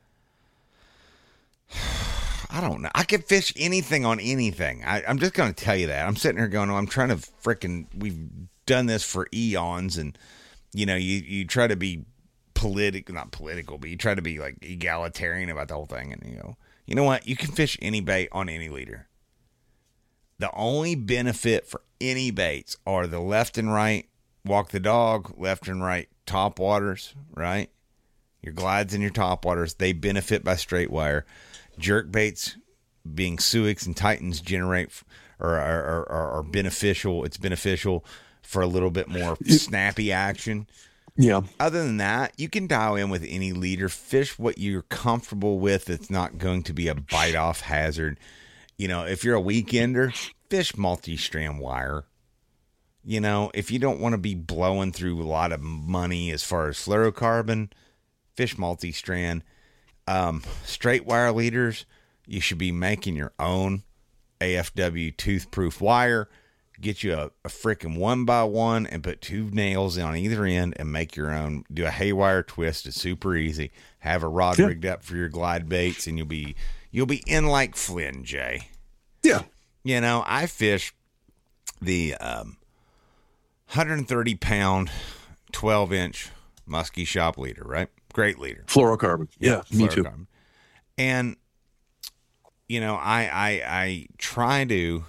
I don't know. I can fish anything on anything. I, I'm just going to tell you that. I'm sitting here going, oh, I'm trying to freaking, we've done this for eons. And, you know, you, you try to be political, not political, but you try to be like egalitarian about the whole thing. And, you know, you know what? You can fish any bait on any leader. The only benefit for any baits are the left and right walk the dog, left and right top waters, right? Your glides and your top waters, they benefit by straight wire. Jerk baits, being Suics and Titans, generate or are, are, are beneficial. It's beneficial for a little bit more snappy action. Yeah. Other than that, you can dial in with any leader. Fish what you're comfortable with. It's not going to be a bite-off hazard. You know, if you're a weekender, fish multi-strand wire. You know, if you don't want to be blowing through a lot of money as far as fluorocarbon, fish multi-strand. Um, straight wire leaders, you should be making your own A F W tooth-proof wire. Get you a, a freaking one by one and put two nails on either end and make your own. Do a haywire twist. It's super easy. Have a rod yeah. rigged up for your glide baits, and you'll be you'll be in like Flynn, Jay. Yeah. You know, I fish the um, one hundred thirty pound, twelve inch musky shop leader, right? Great leader. Fluorocarbon. Yeah, yeah me too. And, you know, I, I I try to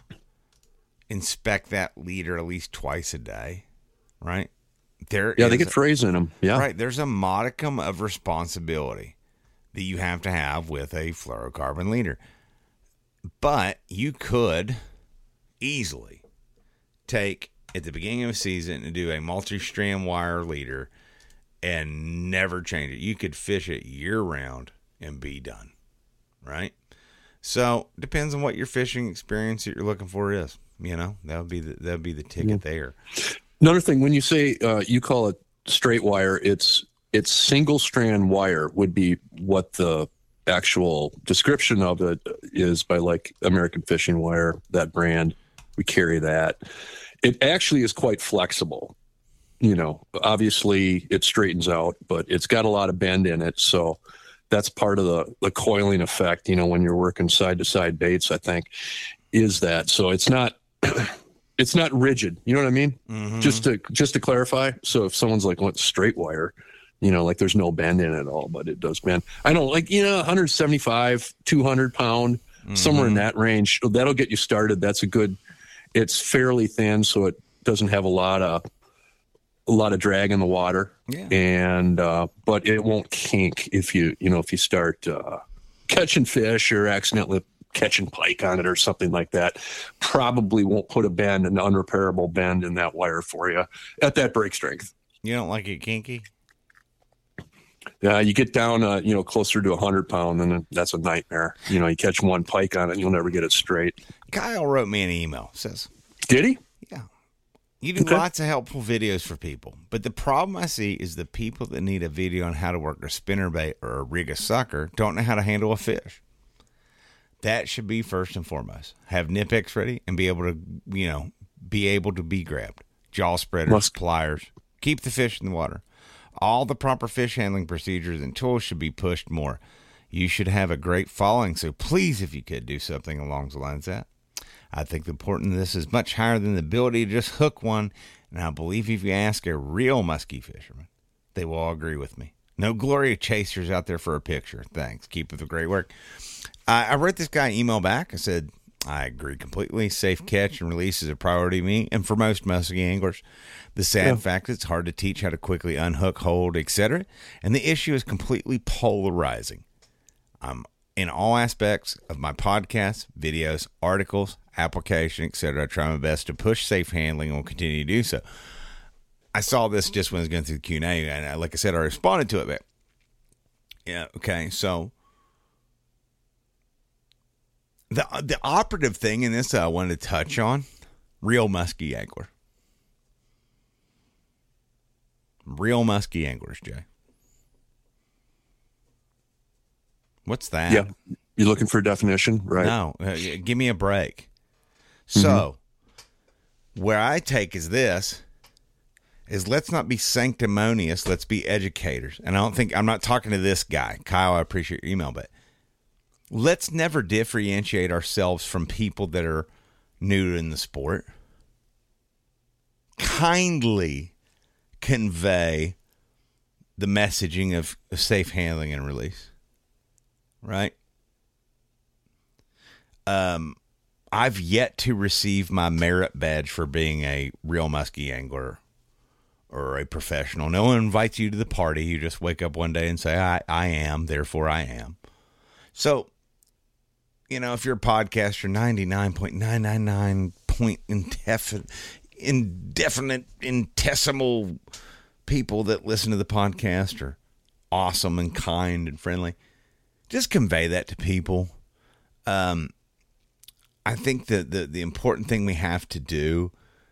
inspect that leader at least twice a day, right? There yeah, they get frays in them. Yeah. Right. There's a modicum of responsibility that you have to have with a fluorocarbon leader. But you could easily take at the beginning of a season and do a multi-strand wire leader and never change it. You could fish it year round and be done, right? So depends on what your fishing experience that you're looking for is. You know, that would be the that would be the ticket yeah. there. Another thing, when you say uh, you call it straight wire, it's it's single strand wire would be what the actual description of it is by like American Fishing Wire, that brand. We carry that. It actually is quite flexible. You know, obviously it straightens out, but it's got a lot of bend in it. So that's part of the, the coiling effect, you know, when you're working side to side baits, I think, is that. So it's not, it's not rigid. You know what I mean? Mm-hmm. Just to, just to clarify. So if someone's like, what's straight wire, you know, like there's no bend in it at all, but it does bend. I know, like, you know, one seventy-five, two hundred pound, mm-hmm. somewhere in that range. That'll get you started. That's a good, it's fairly thin, so it doesn't have a lot of, a lot of drag in the water, yeah. and uh, but it won't kink if you you know if you start uh, catching fish or accidentally catching pike on it or something like that. Probably won't put a bend, an unrepairable bend in that wire for you at that break strength. You don't like it kinky? Yeah, uh, you get down uh, you know closer to a hundred pound, and that's a nightmare. You know, you catch one pike on it, and you'll never get it straight. Kyle wrote me an email. Says, did he? Yeah. You do okay. lots of helpful videos for people, but the problem I see is the people that need a video on how to work a spinnerbait or rig a sucker don't know how to handle a fish. That should be first and foremost. Have Nip-X ready and be able to, you know, be able to be grabbed. Jaw spreaders, Must. pliers. Keep the fish in the water. All the proper fish handling procedures and tools should be pushed more. You should have a great following, so please, if you could, do something along the lines of that. I think the importance of this is much higher than the ability to just hook one, and I believe if you ask a real musky fisherman, they will all agree with me. No Gloria chasers out there for a picture. Thanks. Keep up the great work. I, I wrote this guy an email back. I said, I agree completely. Safe catch and release is a priority to me and for most musky anglers. The sad yeah. fact is it's hard to teach how to quickly unhook, hold, et cetera, and the issue is completely polarizing. I'm in all aspects of my podcasts, videos, articles, application, et cetera. I try my best to push safe handling and will continue to do so. I saw this just when I was going through the Q and A, and I, like I said, I responded to it, but yeah, okay, so the the operative thing in this that I wanted to touch on, real musky angler. Real musky anglers, Jay. What's that? Yeah, you're looking for a definition, right? No, uh, give me a break. So, mm-hmm. where I take is this, is let's not be sanctimonious, let's be educators. And I don't think, I'm not talking to this guy. Kyle, I appreciate your email, but let's never differentiate ourselves from people that are new in the sport. Kindly convey the messaging of safe handling and release. Right? Um, I've yet to receive my merit badge for being a real musky angler or a professional. No one invites you to the party. You just wake up one day and say, I, I am, therefore I am. So, you know, if you're a podcaster, ninety-nine point nine nine nine point indefinite, indefinite, intesimal people that listen to the podcast are awesome and kind and friendly. Just convey that to people. Um, I think that the, the important thing we have to do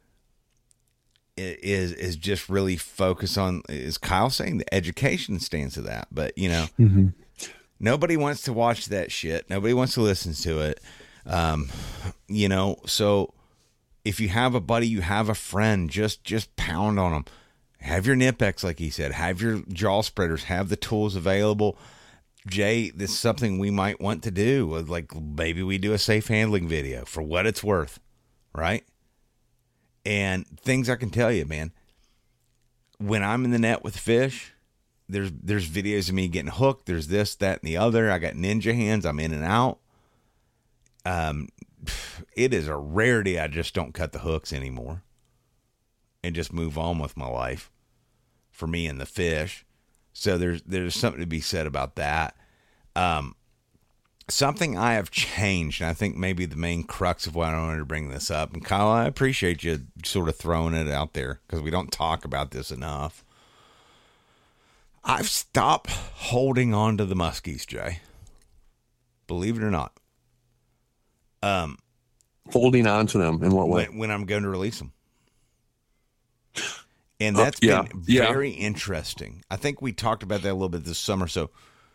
is is just really focus on, is Kyle saying, the education stance of that. But, you know, mm-hmm. nobody wants to watch that shit. Nobody wants to listen to it. Um, you know, so if you have a buddy, you have a friend, just just pound on them. Have your Knipex, like he said. Have your jaw spreaders. Have the tools available. Jay, this is something we might want to do. Like, maybe we do a safe handling video for what it's worth, right? And things I can tell you, man. When I'm in the net with fish, there's there's videos of me getting hooked. There's this, that, and the other. I got ninja hands. I'm in and out. Um, it is a rarity I just don't cut the hooks anymore and just move on with my life for me and the fish. So there's there's something to be said about that. Um, something I have changed, and I think maybe the main crux of why I wanted to bring this up, and Kyle, I appreciate you sort of throwing it out there because we don't talk about this enough. I've stopped holding on to the muskies, Jay. Believe it or not. Um, holding on to them in what way? When, when I'm going to release them. And that's uh, yeah, been yeah. very interesting. I think we talked about that a little bit this summer. So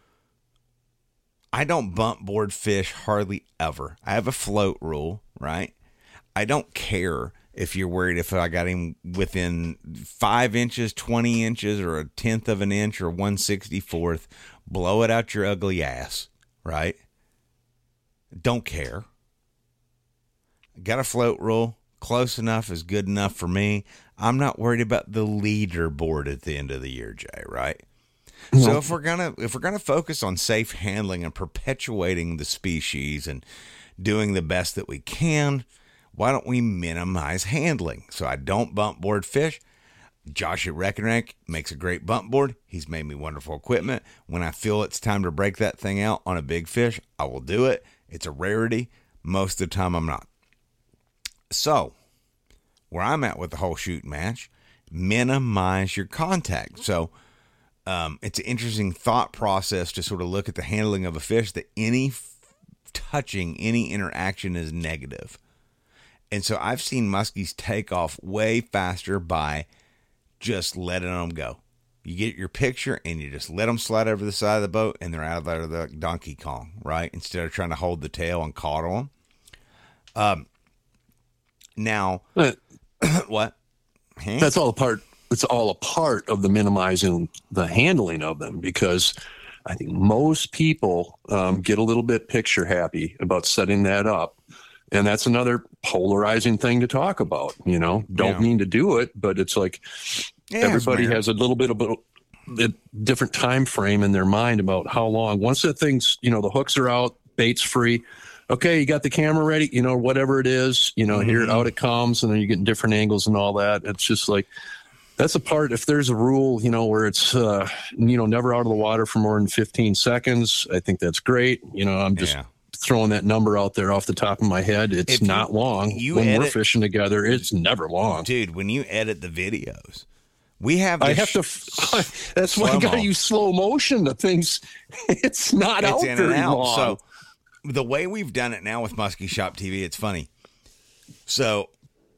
I don't bump board fish hardly ever. I have a float rule, right? I don't care if you're worried if I got him within five inches, twenty inches, or a tenth of an inch, or one sixty-fourth. Blow it out your ugly ass, right? Don't care. Got a float rule. Close enough is good enough for me. I'm not worried about the leaderboard at the end of the year, Jay, right? No. So if we're gonna if we're gonna focus on safe handling and perpetuating the species and doing the best that we can, why don't we minimize handling? So I don't bump board fish. Josh at Wreck and Rank makes a great bump board. He's made me wonderful equipment. When I feel it's time to break that thing out on a big fish, I will do it. It's a rarity. Most of the time I'm not. So, where I'm at with the whole shooting match, minimize your contact. So, um, it's an interesting thought process to sort of look at the handling of a fish that any f- touching, any interaction is negative. And so I've seen muskies take off way faster by just letting them go. You get your picture and you just let them slide over the side of the boat and they're out of there like Donkey Kong, right? Instead of trying to hold the tail and coddle them. Um, now, but, what? Huh? That's all a part. It's all a part of the minimizing the handling of them, because I think most people um, get a little bit picture happy about setting that up. And that's another polarizing thing to talk about, you know, don't yeah. mean to do it, but it's like yeah, everybody has a little bit of a, a different time frame in their mind about how long. Once the things, you know, the hooks are out, bait's free. Okay, you got the camera ready, you know, whatever it is, you know, mm-hmm. here out it comes, and then you're getting different angles and all that. It's just like, that's a part, if there's a rule, you know, where it's, uh, you know, never out of the water for more than fifteen seconds, I think that's great. You know, I'm just yeah. throwing that number out there off the top of my head. It's if not you, long. You when edit, we're fishing together, it's never long. Dude, when you edit the videos, we have I have sh- to, that's why I got to use slow motion. The things, it's not it's out in very and out. long. So, the way we've done it now with Muskie Shop T V, it's funny. So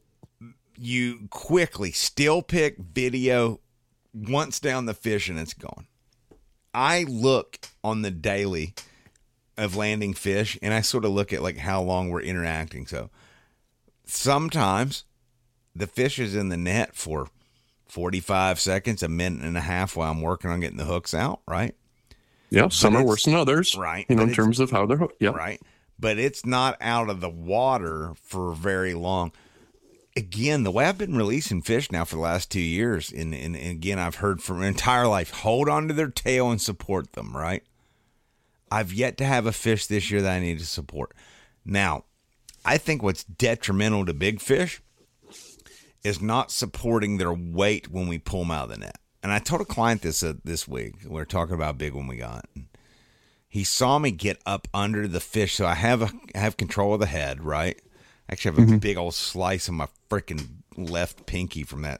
you quickly still pick video once down the fish and it's gone. I look on the daily of landing fish and I sort of look at like how long we're interacting. So sometimes the fish is in the net for forty-five seconds, a minute and a half while I'm working on getting the hooks out, right? Yeah, some are worse than others, right? You know, in terms of how they're hooked. Yeah, right. But it's not out of the water for very long. Again, the way I've been releasing fish now for the last two years, and, and, and again, I've heard from my entire life, hold on to their tail and support them, right? I've yet to have a fish this year that I need to support. Now, I think what's detrimental to big fish is not supporting their weight when we pull them out of the net. And I told a client this uh, this week. We were talking about big when we got. He saw me get up under the fish, so I have a I have control of the head, right? I actually have a mm-hmm. big old slice of my freaking left pinky from that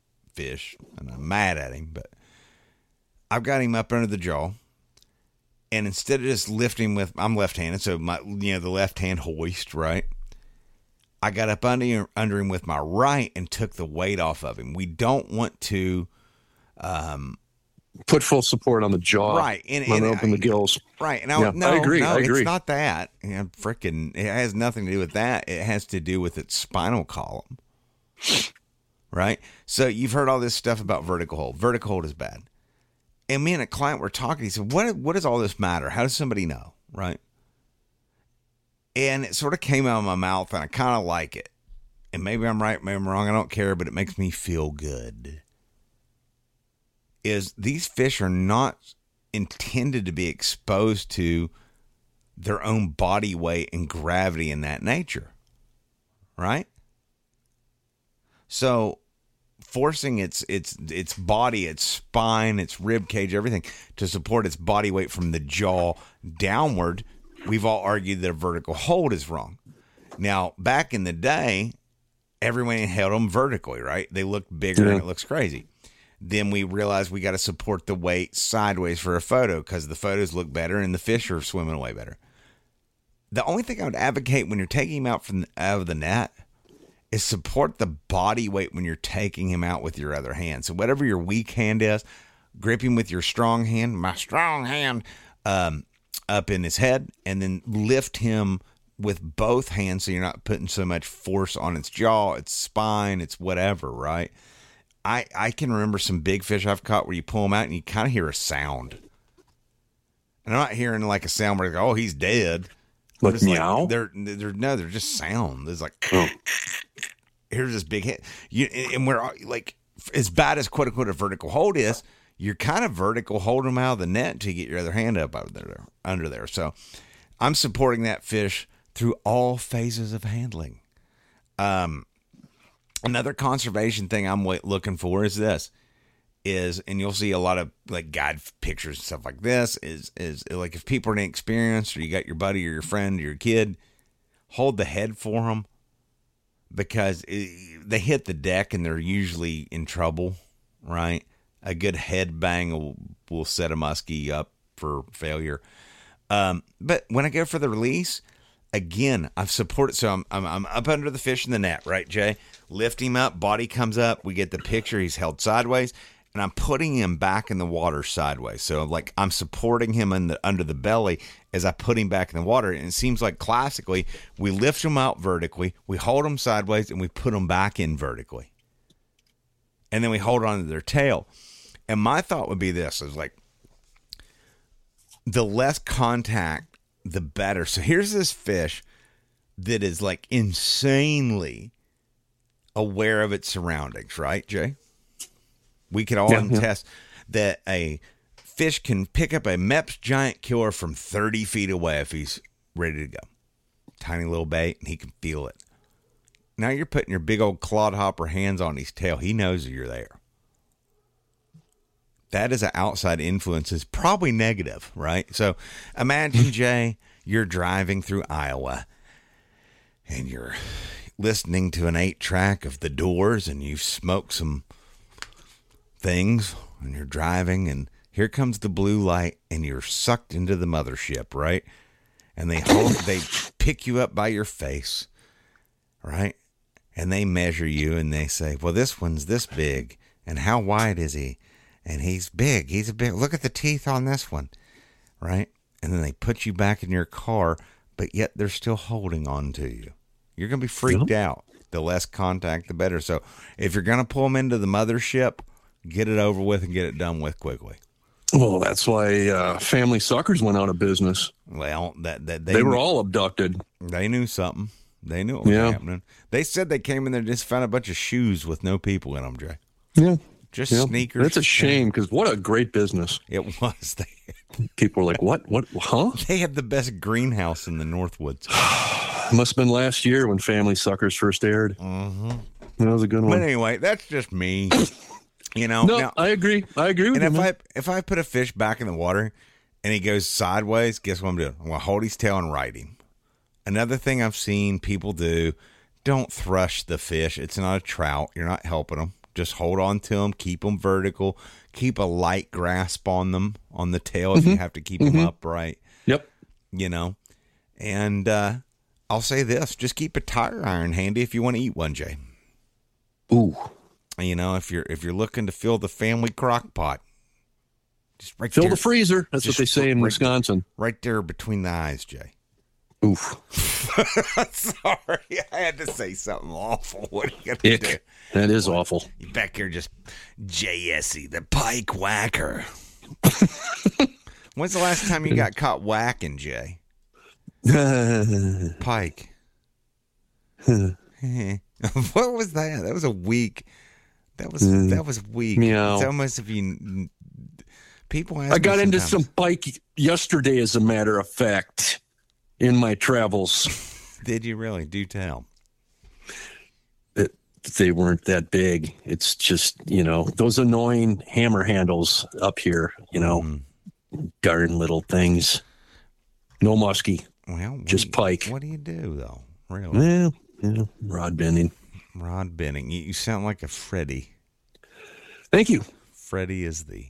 fish, and I'm mad at him. But I've got him up under the jaw, And instead of just lifting with, I'm left-handed, so my, you know, the left hand hoist, right? I got up under, under him with my right and took the weight off of him. We don't want to um, put full support on the jaw, right? And, and and open the gills, right? And I, yeah, no, I agree. No, I agree. It's not that. You know, freaking, it has nothing to do with that. It has to do with its spinal column, right? So you've heard all this stuff about vertical hold. Vertical hold is bad. And me and a client were talking. He said, what, what does all this matter? How does somebody know? Right. And it sort of came out of my mouth, and I kind of like it. And maybe I'm right, maybe I'm wrong. I don't care, but it makes me feel good. Is these fish are not intended to be exposed to their own body weight and gravity in that nature. Right. So forcing its its its body, its spine, its rib cage, everything to support its body weight from the jaw downward, we've all argued that a vertical hold is wrong. Now, back in the day, everyone held them vertically, right? They looked bigger, yeah. and it looks crazy. Then we realized we got to support the weight sideways for a photo because the photos look better and the fish are swimming away better. The only thing I would advocate when you're taking him out from the, out of the net is support the body weight when you're taking him out with your other hand. So whatever your weak hand is, grip him with your strong hand, my strong hand, um, up in his head, and then lift him with both hands so you're not putting so much force on its jaw, its spine, its whatever, right? I, I can remember some big fish I've caught where you pull them out and you kind of hear a sound. And I'm not hearing like a sound where, oh, he's dead. Like meow? Like, they're, they're, no, they're just sound. There's like, oh. Here's this big hit. You, and we're like, as bad as quote unquote a vertical hold is, you're kind of vertical holding them out of the net to get your other hand up out there, under there. So I'm supporting that fish through all phases of handling. Um, another conservation thing I'm looking for is this is, and you'll see a lot of like guide pictures and stuff like this is, is like if people are inexperienced or you got your buddy or your friend or your kid, hold the head for them. Because it, they hit the deck and they're usually in trouble, right? A good head bang will, will set a muskie up for failure. Um, but when I go for the release, again, I've supported. So I'm, I'm I'm up under the fish in the net, right, Jay? Lift him up, body comes up. We get the picture. He's held sideways, and I'm putting him back in the water sideways. So like I'm supporting him in the under the belly as I put him back in the water. And it seems like classically we lift him out vertically, we hold him sideways, and we put him back in vertically. And then we hold on to their tail. And my thought would be this, is like the less contact, the better. So here's this fish that is like insanely aware of its surroundings, right, Jay? We could all yeah, attest yeah. that a fish can pick up a Mepps giant killer from thirty feet away if he's ready to go. Tiny little bait, and he can feel it. Now you're putting your big old clodhopper hands on his tail. He knows you're there. That is an outside influence. Is probably negative, right? So imagine, Jay, you're driving through Iowa, and you're listening to an eight track of The Doors, and you've smoked some things, and you're driving, and here comes the blue light, and you're sucked into the mothership, right? And they hold, they pick you up by your face, right? And they measure you, and they say, well, this one's this big, and how wide is he? And he's big. He's a big, look at the teeth on this one, right? And then they put you back in your car, but yet they're still holding on to you. You're going to be freaked yeah. out. The less contact, the better. So if you're going to pull them into the mothership, get it over with and get it done with quickly. Well, that's why uh, family suckers went out of business. Well, that, that they, they were knew, all abducted. They knew something. They knew what was yeah. happening. They said they came in there and just found a bunch of shoes with no people in them, Jay. Yeah. Just yeah. sneakers. That's a shame because what a great business. It was. They, people were like, what? What? Huh? They had the best greenhouse in the Northwoods. Must have been last year when Family Suckers first aired. Mm-hmm. That was a good one. But anyway, that's just me. You know, no, now, I agree. I agree with and you. And if man. I if I put a fish back in the water and he goes sideways, guess what I'm doing? I'm gonna hold his tail and ride him. Another thing I've seen people do: don't thrush the fish. It's not a trout. You're not helping them. Just hold on to them, keep them vertical, keep a light grasp on them, on the tail if mm-hmm. you have to keep mm-hmm. them upright. Yep. You know, and uh, I'll say this, just keep a tire iron handy if you want to eat one, Jay. Ooh. You know, if you're if you're looking to fill the family crock pot, just right fill there, the freezer. That's what they say in right Wisconsin. There, right there between the eyes, Jay. Oof. Sorry, I had to say something awful. What are you gonna Ick. do? That is what? awful. You back here just J S E, the pike whacker. When's the last time you got caught whacking, Jay? Pike. What was that? That was a weak. That was mm. that was weak. Meow. It's almost if you people. Ask I got me into sometimes. some pike yesterday, as a matter of fact, in my travels. Did you really? Do tell. It, they weren't that big. It's just, you know, those annoying hammer handles up here. You know, mm. darn little things. No muskie. Well, just you, pike. What do you do though? Really? Well, yeah, rod bending. Rod bending. You, you sound like a Freddy. Thank you. Freddy is the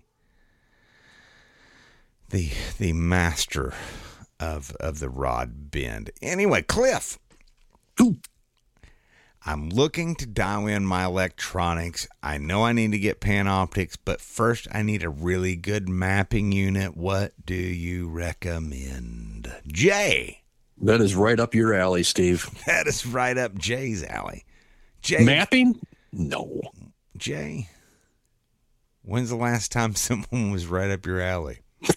the the master of of the rod bend. Anyway, Cliff. Ooh. I'm looking to dial in my electronics. I know I need to get Panoptix, but first I need a really good mapping unit. What do you recommend? Jay. That is right up your alley, Steve. That is right up Jay's alley. Jay. Mapping? No. Jay, when's the last time someone was right up your alley?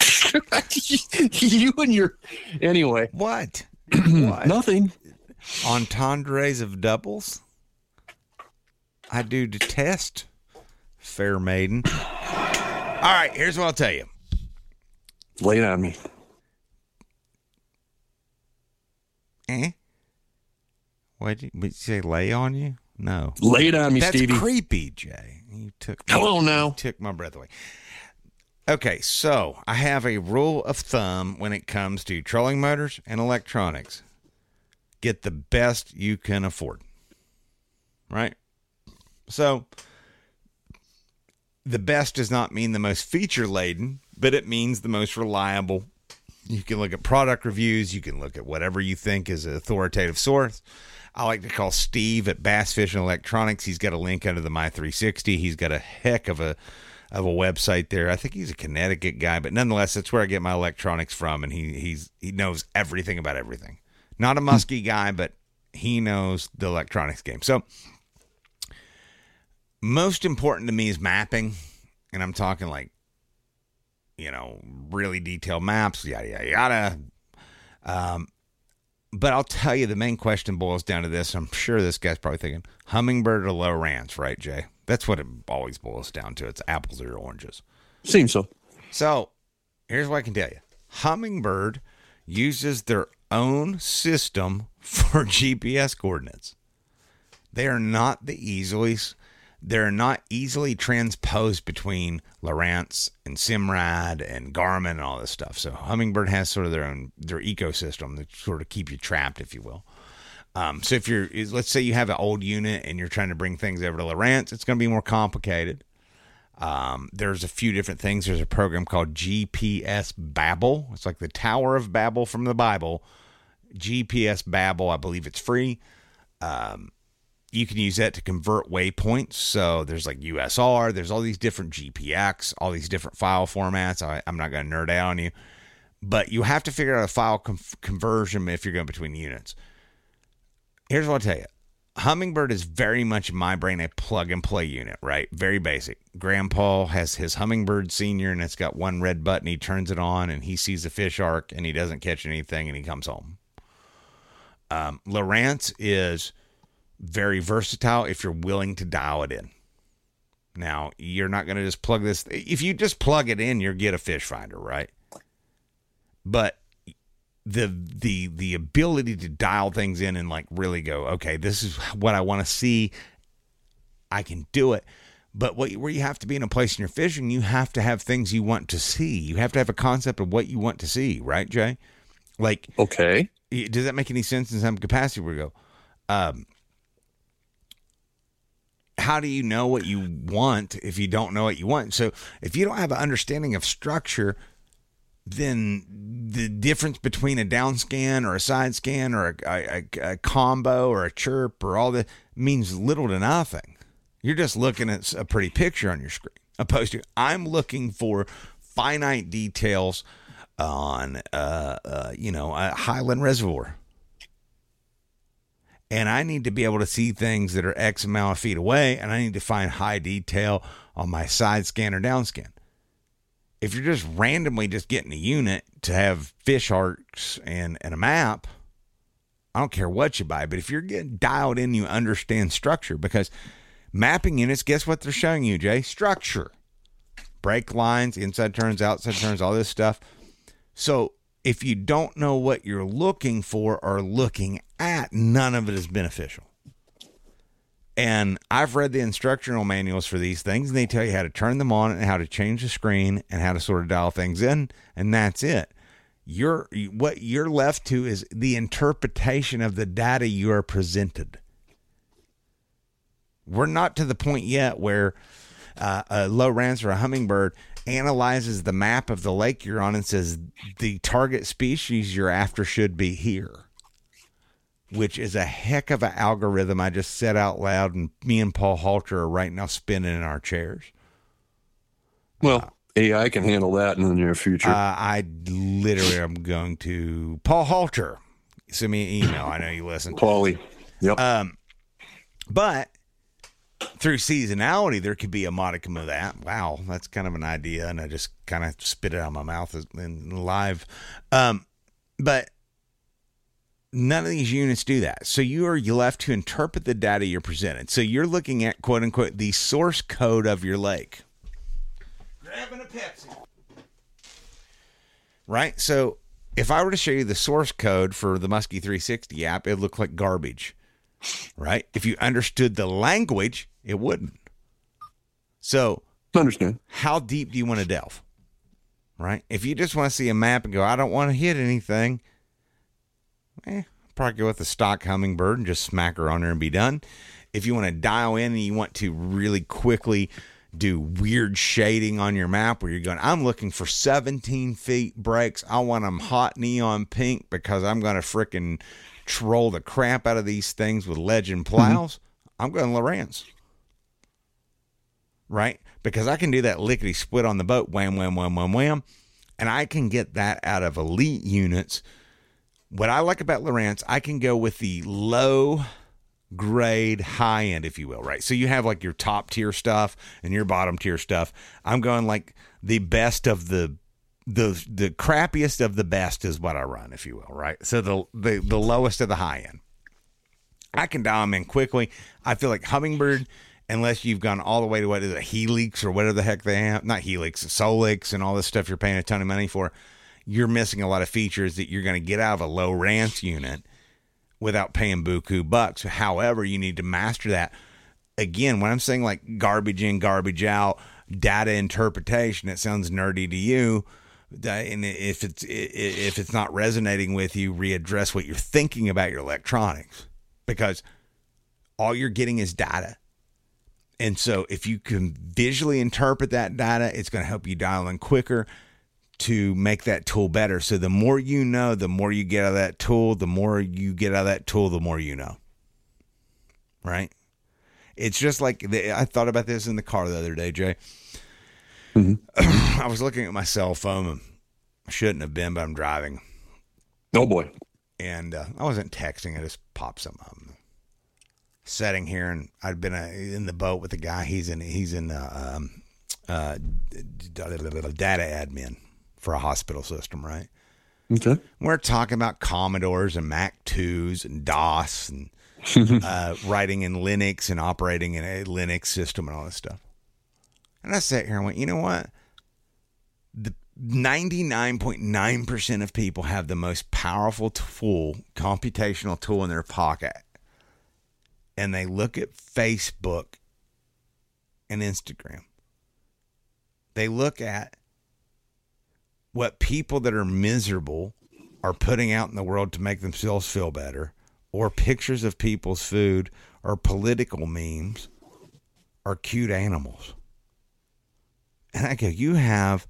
You and your... Anyway. What? What? Nothing. Entendres of doubles? I do detest fair maiden. All right, here's what I'll tell you. Lay it on me. Eh? What'd you, did you say lay on you? No. Lay it on me, That's Stevie. That's creepy, Jay. You took Hello now. You took my breath away. Okay, so I have a rule of thumb when it comes to trolling motors and electronics. Get the best you can afford. Right? So, the best does not mean the most feature-laden, but it means the most reliable. You can look at product reviews. You can look at whatever you think is an authoritative source. I like to call Steve at Bass Fishing Electronics. He's got a link under the My three sixty. He's got a heck of a of a website there. I think he's a Connecticut guy, but nonetheless, that's where I get my electronics from, and he he's he knows everything about everything. Not a musky guy, but he knows the electronics game. So, most important to me is mapping, and I'm talking like, you know, really detailed maps, yada, yada, yada. Um, but I'll tell you, the main question boils down to this. I'm sure this guy's probably thinking, Humminbird or Lowrance, right, Jay? That's what it always boils down to. It's apples or oranges. Seems so. So, here's what I can tell you. Humminbird uses their own system for G P S coordinates. They are not the easiest... They're not easily transposed between Lowrance and Simrad and Garmin and all this stuff. So Humminbird has sort of their own their ecosystem that sort of keep you trapped, if you will. Um, so if you're, let's say you have an old unit and you're trying to bring things over to Lowrance, it's going to be more complicated. Um, there's a few different things. There's a program called G P S Babel. It's like the Tower of Babel from the Bible. G P S Babel, I believe it's free. Um, You can use that to convert waypoints. So there's like U S R. There's all these different G P X, all these different file formats. I, I'm not going to nerd out on you. But you have to figure out a file com- conversion if you're going between units. Here's what I'll tell you. Humminbird is very much in my brain a plug-and-play unit, right? Very basic. Grandpa has his Humminbird Senior, and it's got one red button. He turns it on, and he sees a fish arc, and he doesn't catch anything, and he comes home. Um, Lowrance is... very versatile if you're willing to dial it in. Now, you're not going to just plug this. If you just plug it in, you'll get a fish finder, right? But the the the ability to dial things in and like really go, okay, this is what I want to see. I can do it. But what where you have to be in a place in your fishing, you have to have things you want to see. You have to have a concept of what you want to see, right, Jay? Like, okay, does that make any sense in some capacity? Where we go, um. how do you know what you want if you don't know what you want? So if you don't have an understanding of structure, then the difference between a down scan or a side scan or a, a, a combo or a chirp or all that means little to nothing. You're just looking at a pretty picture on your screen, opposed to I'm looking for finite details on, uh, uh, you know, a Highland Reservoir. And I need to be able to see things that are X amount of feet away, and I need to find high detail on my side scan or down scan. If you're just randomly just getting a unit to have fish arcs and, and a map, I don't care what you buy. But if you're getting dialed in, you understand structure, because mapping units, guess what they're showing you, Jay? Structure. Brake lines, inside turns, outside turns, all this stuff. So if you don't know what you're looking for or looking at, none of it is beneficial. And I've read the instructional manuals for these things, and they tell you how to turn them on and how to change the screen and how to sort of dial things in, and that's it. You're, what you're left to is the interpretation of the data you are presented. We're not to the point yet where uh, a Lowrance or a Humminbird analyzes the map of the lake you're on and says the target species you're after should be here, which is a heck of an algorithm I just said out loud, and me and Paul Halter are right now spinning in our chairs. Well, uh, A I can handle that in the near future. Uh, I literally am going to... Paul Halter, send me an email. I know you listen. Paulie. Yep. Um, but through seasonality, there could be a modicum of that. Wow, that's kind of an idea, and I just kind of spit it out of my mouth in live. Um, but... None of these units do that. So you are left to interpret the data you're presented. So you're looking at, quote unquote, the source code of your lake. Grabbing a Pepsi. Right? So if I were to show you the source code for the Muskie three sixty app, it'd look like garbage. Right? If you understood the language, it wouldn't. So understand. How deep do you want to delve? Right? If you just want to see a map and go, I don't want to hit anything, Eh, probably go with the stock Humminbird and just smack her on there and be done. If you want to dial in and you want to really quickly do weird shading on your map where you're going, I'm looking for seventeen feet breaks. I want them hot neon pink because I'm going to frickin' troll the crap out of these things with legend plows. Mm-hmm. I'm going Lowrance. Right? Because I can do that lickety split on the boat, wham, wham, wham, wham, wham. And I can get that out of elite units. What I like about Lowrance, I can go with the low grade, high end, if you will, right? So you have like your top tier stuff and your bottom tier stuff. I'm going like the best of the the the crappiest of the best is what I run, if you will, right? So the the, the lowest of the high end. I can dial them in quickly. I feel like Humminbird, unless you've gone all the way to what is it, Helix or whatever the heck they have, not Helix, Solix and all this stuff you're paying a ton of money for. You're missing a lot of features that you're going to get out of a Lowrance unit without paying buku bucks. However, you need to master that. Again, when I'm saying like garbage in, garbage out, data interpretation, it sounds nerdy to you. And if it's if it's not resonating with you, readdress what you're thinking about your electronics, because all you're getting is data. And so if you can visually interpret that data, it's going to help you dial in quicker to make that tool better. So the more you know, the more you get out of that tool, the more you get out of that tool, the more you know. Right? It's just like, the, I thought about this in the car the other day, Jay. Mm-hmm. I was looking at my cell phone. And I shouldn't have been, but I'm driving. Oh boy. And uh, I wasn't texting. I just popped some of them. Sitting here, and I'd been uh, in the boat with the guy. He's in, he's in uh, um, uh, data admin for a hospital system, right? Okay. We're talking about Commodores and Mac twos and DOS and uh, writing in Linux and operating in a Linux system and all this stuff. And I sat here and went, you know what? The ninety-nine point nine percent of people have the most powerful tool, computational tool in their pocket. And they look at Facebook and Instagram. They look at what people that are miserable are putting out in the world to make themselves feel better, or pictures of people's food, or political memes, are cute animals. And I go, you have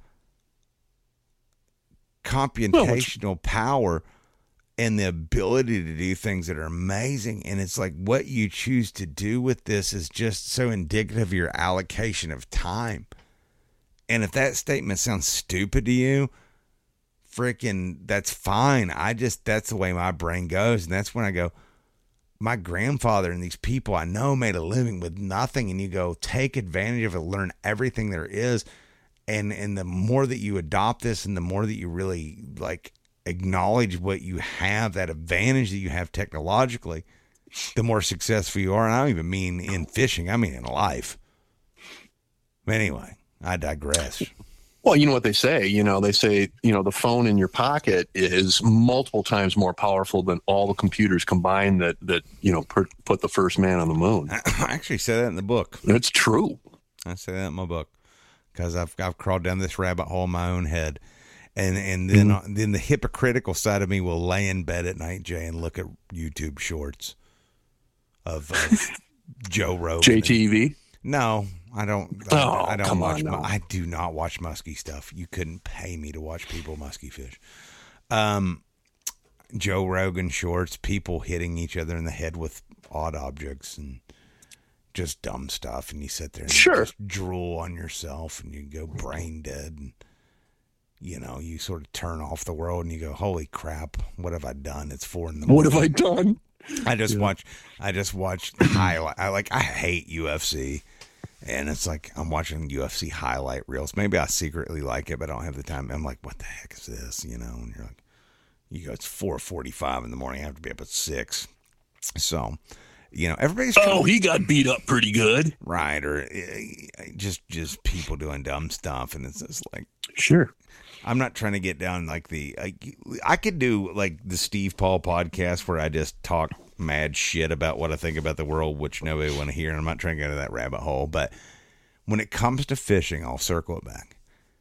computational well, power and the ability to do things that are amazing. And it's like what you choose to do with this is just so indicative of your allocation of time. And if that statement sounds stupid to you, freaking, that's fine. I just, that's the way my brain goes. And that's when I go, my grandfather and these people I know made a living with nothing. And you go, take advantage of it, learn everything there is. And, and the more that you adopt this and the more that you really like acknowledge what you have, that advantage that you have technologically, the more successful you are. And I don't even mean in fishing. I mean in life. Anyway, I digress. Well, you know what they say, you know, they say, you know, the phone in your pocket is multiple times more powerful than all the computers combined that, that, you know, per, put the first man on the moon. I actually say that in the book. It's true. I say that in my book because I've, I've crawled down this rabbit hole in my own head. And, and then, mm-hmm. then the hypocritical side of me will lay in bed at night, Jay, and look at YouTube shorts of, of Joe Rogan. J T V? No. I don't. Oh, I, I don't come watch. on, no. I do not watch musky stuff. You couldn't pay me to watch people musky fish. Um, Joe Rogan shorts, people hitting each other in the head with odd objects and just dumb stuff, and you sit there and sure. you just drool on yourself, and you go brain dead, and you know you sort of turn off the world, and you go, "Holy crap, what have I done?" It's four in the morning. What have I done? I just yeah. watch. I just watched highlight. I like. I hate U F C. And it's like I'm watching U F C highlight reels. Maybe I secretly like it, but I don't have the time. I'm like, what the heck is this? You know, and you're like, you go, it's four forty-five in the morning. I have to be up at six. So, you know, everybody's. Oh, he got beat up pretty good. Right. Or uh, just, just people doing dumb stuff. And it's just like, sure. I'm not trying to get down like the, I, I could do like the Steve Paul podcast where I just talk mad shit about what I think about the world, which nobody want to hear. And I'm not trying to go to that rabbit hole, but when it comes to fishing, I'll circle it back.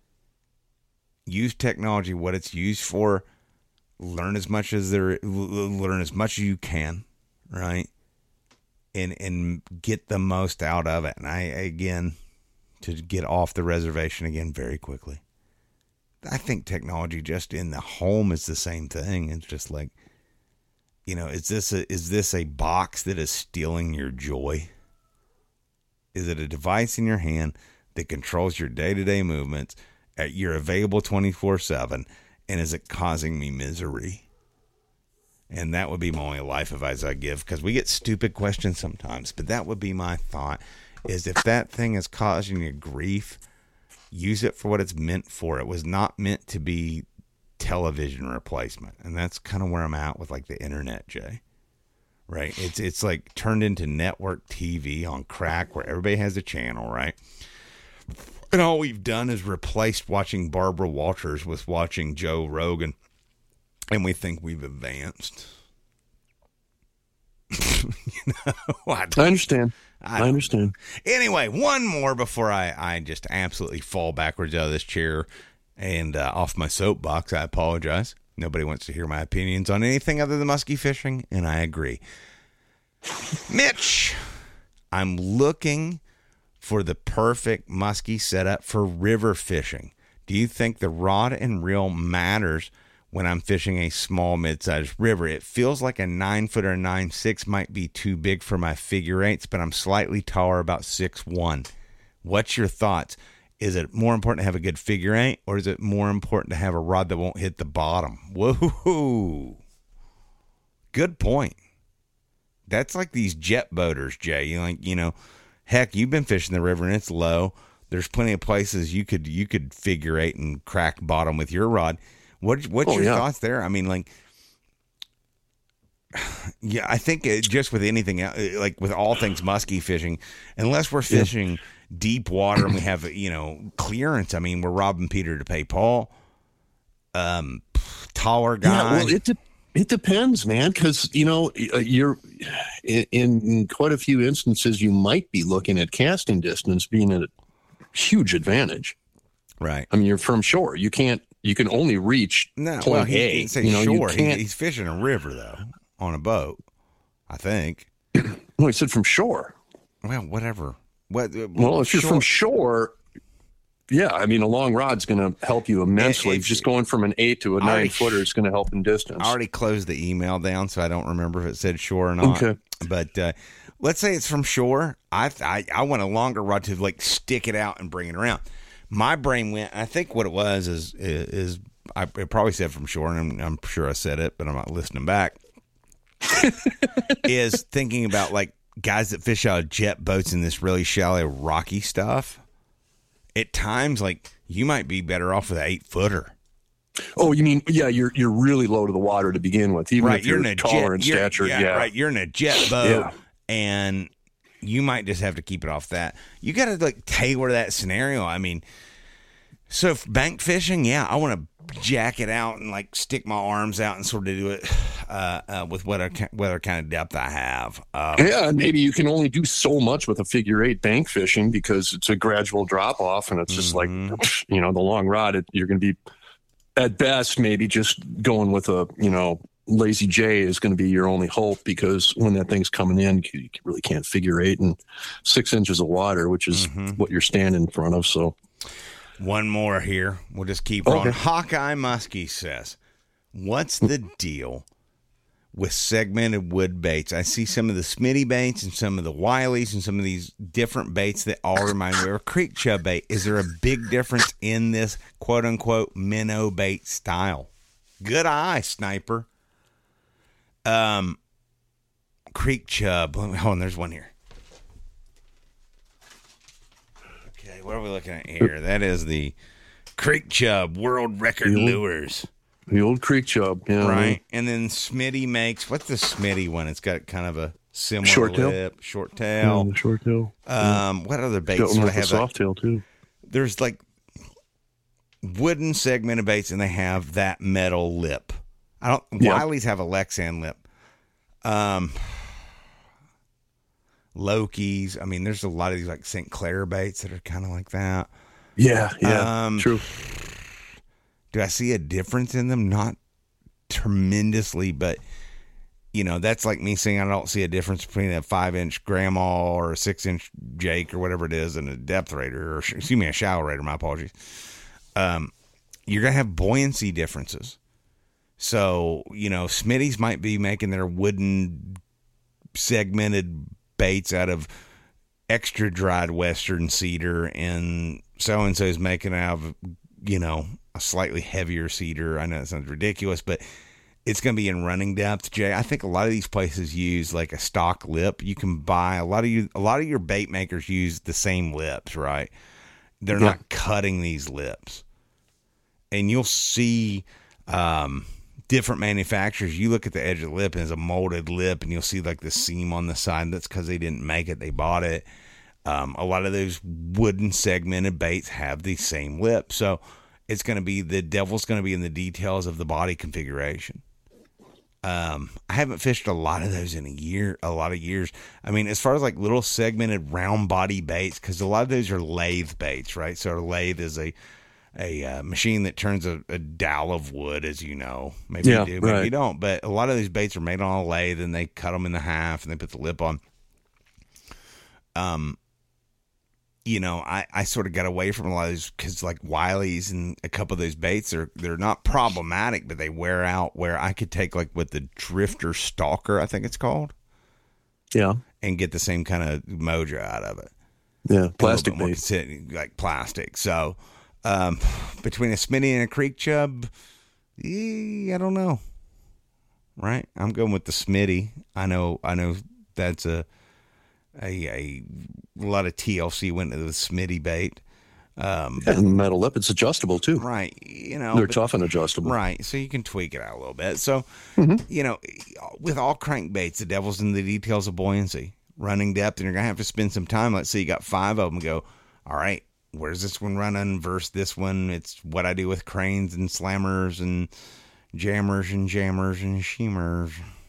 Use technology, what it's used for. Learn as much as there, learn as much as you can, right? And and get the most out of it. And I again, to get off the reservation again very quickly. I think technology just in the home is the same thing. It's just like, you know, is this a, is this a box that is stealing your joy? Is it a device in your hand that controls your day-to-day movements? You're available twenty-four seven, and is it causing me misery? And that would be my only life advice I give, because we get stupid questions sometimes, but that would be my thought, is if that thing is causing you grief, use it for what it's meant for. It was not meant to be television replacement. And that's kind of where I'm at with like the internet, Jay. Right? It's it's like turned into network T V on crack where everybody has a channel, right? And all we've done is replaced watching Barbara Walters with watching Joe Rogan. And we think we've advanced. you know, I, I understand. I, I understand. Anyway, one more before I, I just absolutely fall backwards out of this chair and uh, off my soapbox. I apologize. Nobody wants to hear my opinions on anything other than musky fishing, and I agree. Mitch, I'm looking for the perfect musky setup for river fishing. Do you think the rod and reel matters when I'm fishing a small, mid-sized river? It feels like a nine-foot or nine six might be too big for my figure eights, but I'm slightly taller, about six one. What's your thoughts? Is it more important to have a good figure eight, or is it more important to have a rod that won't hit the bottom? Whoa. Good point. That's like these jet boaters, Jay. You like, you know, heck, you've been fishing the river and it's low. There's plenty of places you could you could figure eight and crack bottom with your rod. What what's oh, your yeah. thoughts there? I mean, like, yeah, I think it, just with anything, like with all things musky fishing, unless we're fishing yeah. deep water and we have, you know, clearance. I mean, we're robbing Peter to pay Paul. Um, taller guy. Yeah, well, it de- it depends, man, because you know you're in, in quite a few instances you might be looking at casting distance being a huge advantage. Right. I mean, you're from shore. You can't. You can only reach no, point well, he A. didn't say you know, shore. You can't... He, he's fishing a river though, on a boat. I think. No, he said from shore. Well, whatever. What? Well, if you're short, from shore, yeah, I mean, a long rod's going to help you immensely. Just going from an eight to a nine already, footer is going to help in distance. I already closed the email down, so I don't remember if it said shore or not. Okay. But uh, let's say it's from shore. I, I I want a longer rod to like stick it out and bring it around. My brain went. I think what it was is is, is I it probably said from shore, and I'm, I'm sure I said it, but I'm not listening back. Is thinking about like guys that fish out of jet boats in this really shallow, rocky stuff. At times, like, you might be better off with an eight-footer. Oh, you mean, yeah, you're you're really low to the water to begin with, even right, if you're, you're in taller jet, in stature. Yeah, yeah, right. You're in a jet boat, yeah. and you might just have to keep it off that. You got to, like, tailor that scenario. I mean, so if bank fishing, yeah, I want to jack it out and, like, stick my arms out and sort of do it uh, uh, with whatever, whatever kind of depth I have. Um, yeah, maybe you can only do so much with a figure eight bank fishing because it's a gradual drop off, and it's just mm-hmm. like, you know, the long rod, it, you're going to be, at best, maybe just going with a, you know, lazy J is going to be your only hope, because when that thing's coming in, you really can't figure eight in six inches of water, which is mm-hmm. what you're standing in front of, so... One more here. We'll just keep okay. on. Hawkeye Muskie says, what's the deal with segmented wood baits? I see some of the Smitty baits and some of the Wileys and some of these different baits that all remind me of a creek chub bait. Is there a big difference in this quote-unquote minnow bait style? Good eye, Sniper. Um, creek chub. Oh, and there's one here. What are we looking at here? That is the Creek Chub World Record the old, Lures. The old Creek Chub, yeah. Right. And then Smitty makes, what's the Smitty one? It's got kind of a similar short lip, tail. short tail. Yeah, short tail. Um, yeah. What other baits do I have? Soft tail, too. There's like wooden segmented baits, and they have that metal lip. I don't, yeah. Wiley's have a Lexan lip. Um, Loki's. I mean, there's a lot of these like Saint Clair baits that are kind of like that. Yeah, yeah, um, true. Do I see a difference in them? Not tremendously, but you know, that's like me saying I don't see a difference between a five-inch grandma or a six-inch Jake or whatever it is and a depth raider, or excuse me, a shallow raider. My apologies. Um, you're gonna have buoyancy differences. So you know, Smitty's might be making their wooden segmented baits out of extra dried western cedar, and so and so is making out of, you know, a slightly heavier cedar. I know that sounds ridiculous, but it's going to be in running depth, Jay. I think a lot of these places use like a stock lip. You can buy a lot of you a lot of your bait makers use the same lips, right? They're yeah. not cutting these lips, and you'll see um different manufacturers, you look at the edge of the lip and it's a molded lip, and you'll see like the seam on the side. That's because they didn't make it, they bought it. Um, a lot of those wooden segmented baits have the same lip. So it's going to be, the devil's going to be in the details of the body configuration. Um, I haven't fished a lot of those in a year, a lot of years. I mean, as far as like little segmented round body baits, because a lot of those are lathe baits, right? So a lathe is a a uh, machine that turns a, a dowel of wood, as you know. Maybe yeah, you do, maybe right. you don't. But a lot of these baits are made on a lathe, and they cut them in the half, and they put the lip on. Um, you know, I, I sort of got away from a lot of those because, like, Wiley's and a couple of those baits, are they're not problematic, but they wear out, where I could take, like, with the Drifter Stalker, I think it's called. Yeah. And get the same kind of mojo out of it. Yeah, plastic bait. Like plastic, so... Um, between a Smitty and a Creek Chub, eh, I don't know. Right? I'm going with the Smitty. I know, I know that's a, a, a lot of T L C went to the Smitty bait. Um, and the metal lip, it's adjustable too. Right. You know, they're but, tough and adjustable. Right. So you can tweak it out a little bit. So, mm-hmm. you know, with all crankbaits, the devil's in the details of buoyancy, running depth, and you're going to have to spend some time. Let's say you got five of them, go, all right, where's this one running versus this one? It's what I do with cranes and slammers and jammers and jammers and sheemers.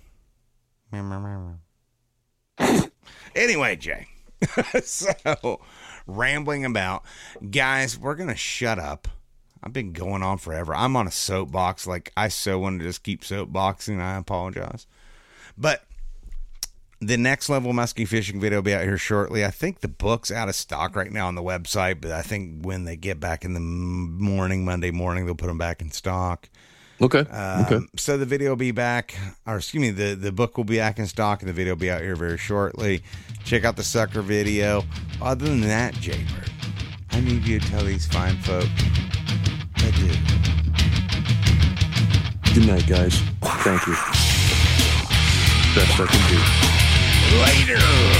Anyway, Jay. So, rambling about. Guys, we're going to shut up. I've been going on forever. I'm on a soapbox. Like, I so want to just keep soapboxing. I apologize. But the next level musky fishing video will be out here shortly. I think the book's out of stock right now on the website, but I think when they get back in the morning, Monday morning, they'll put them back in stock. Okay. Um, okay. So the video will be back, or excuse me, the, the book will be back in stock, and the video will be out here very shortly. Check out the sucker video. Other than that, Jaybird, I need you to tell these fine folk adieu. Good night, guys. Thank you. Best I can do. Later.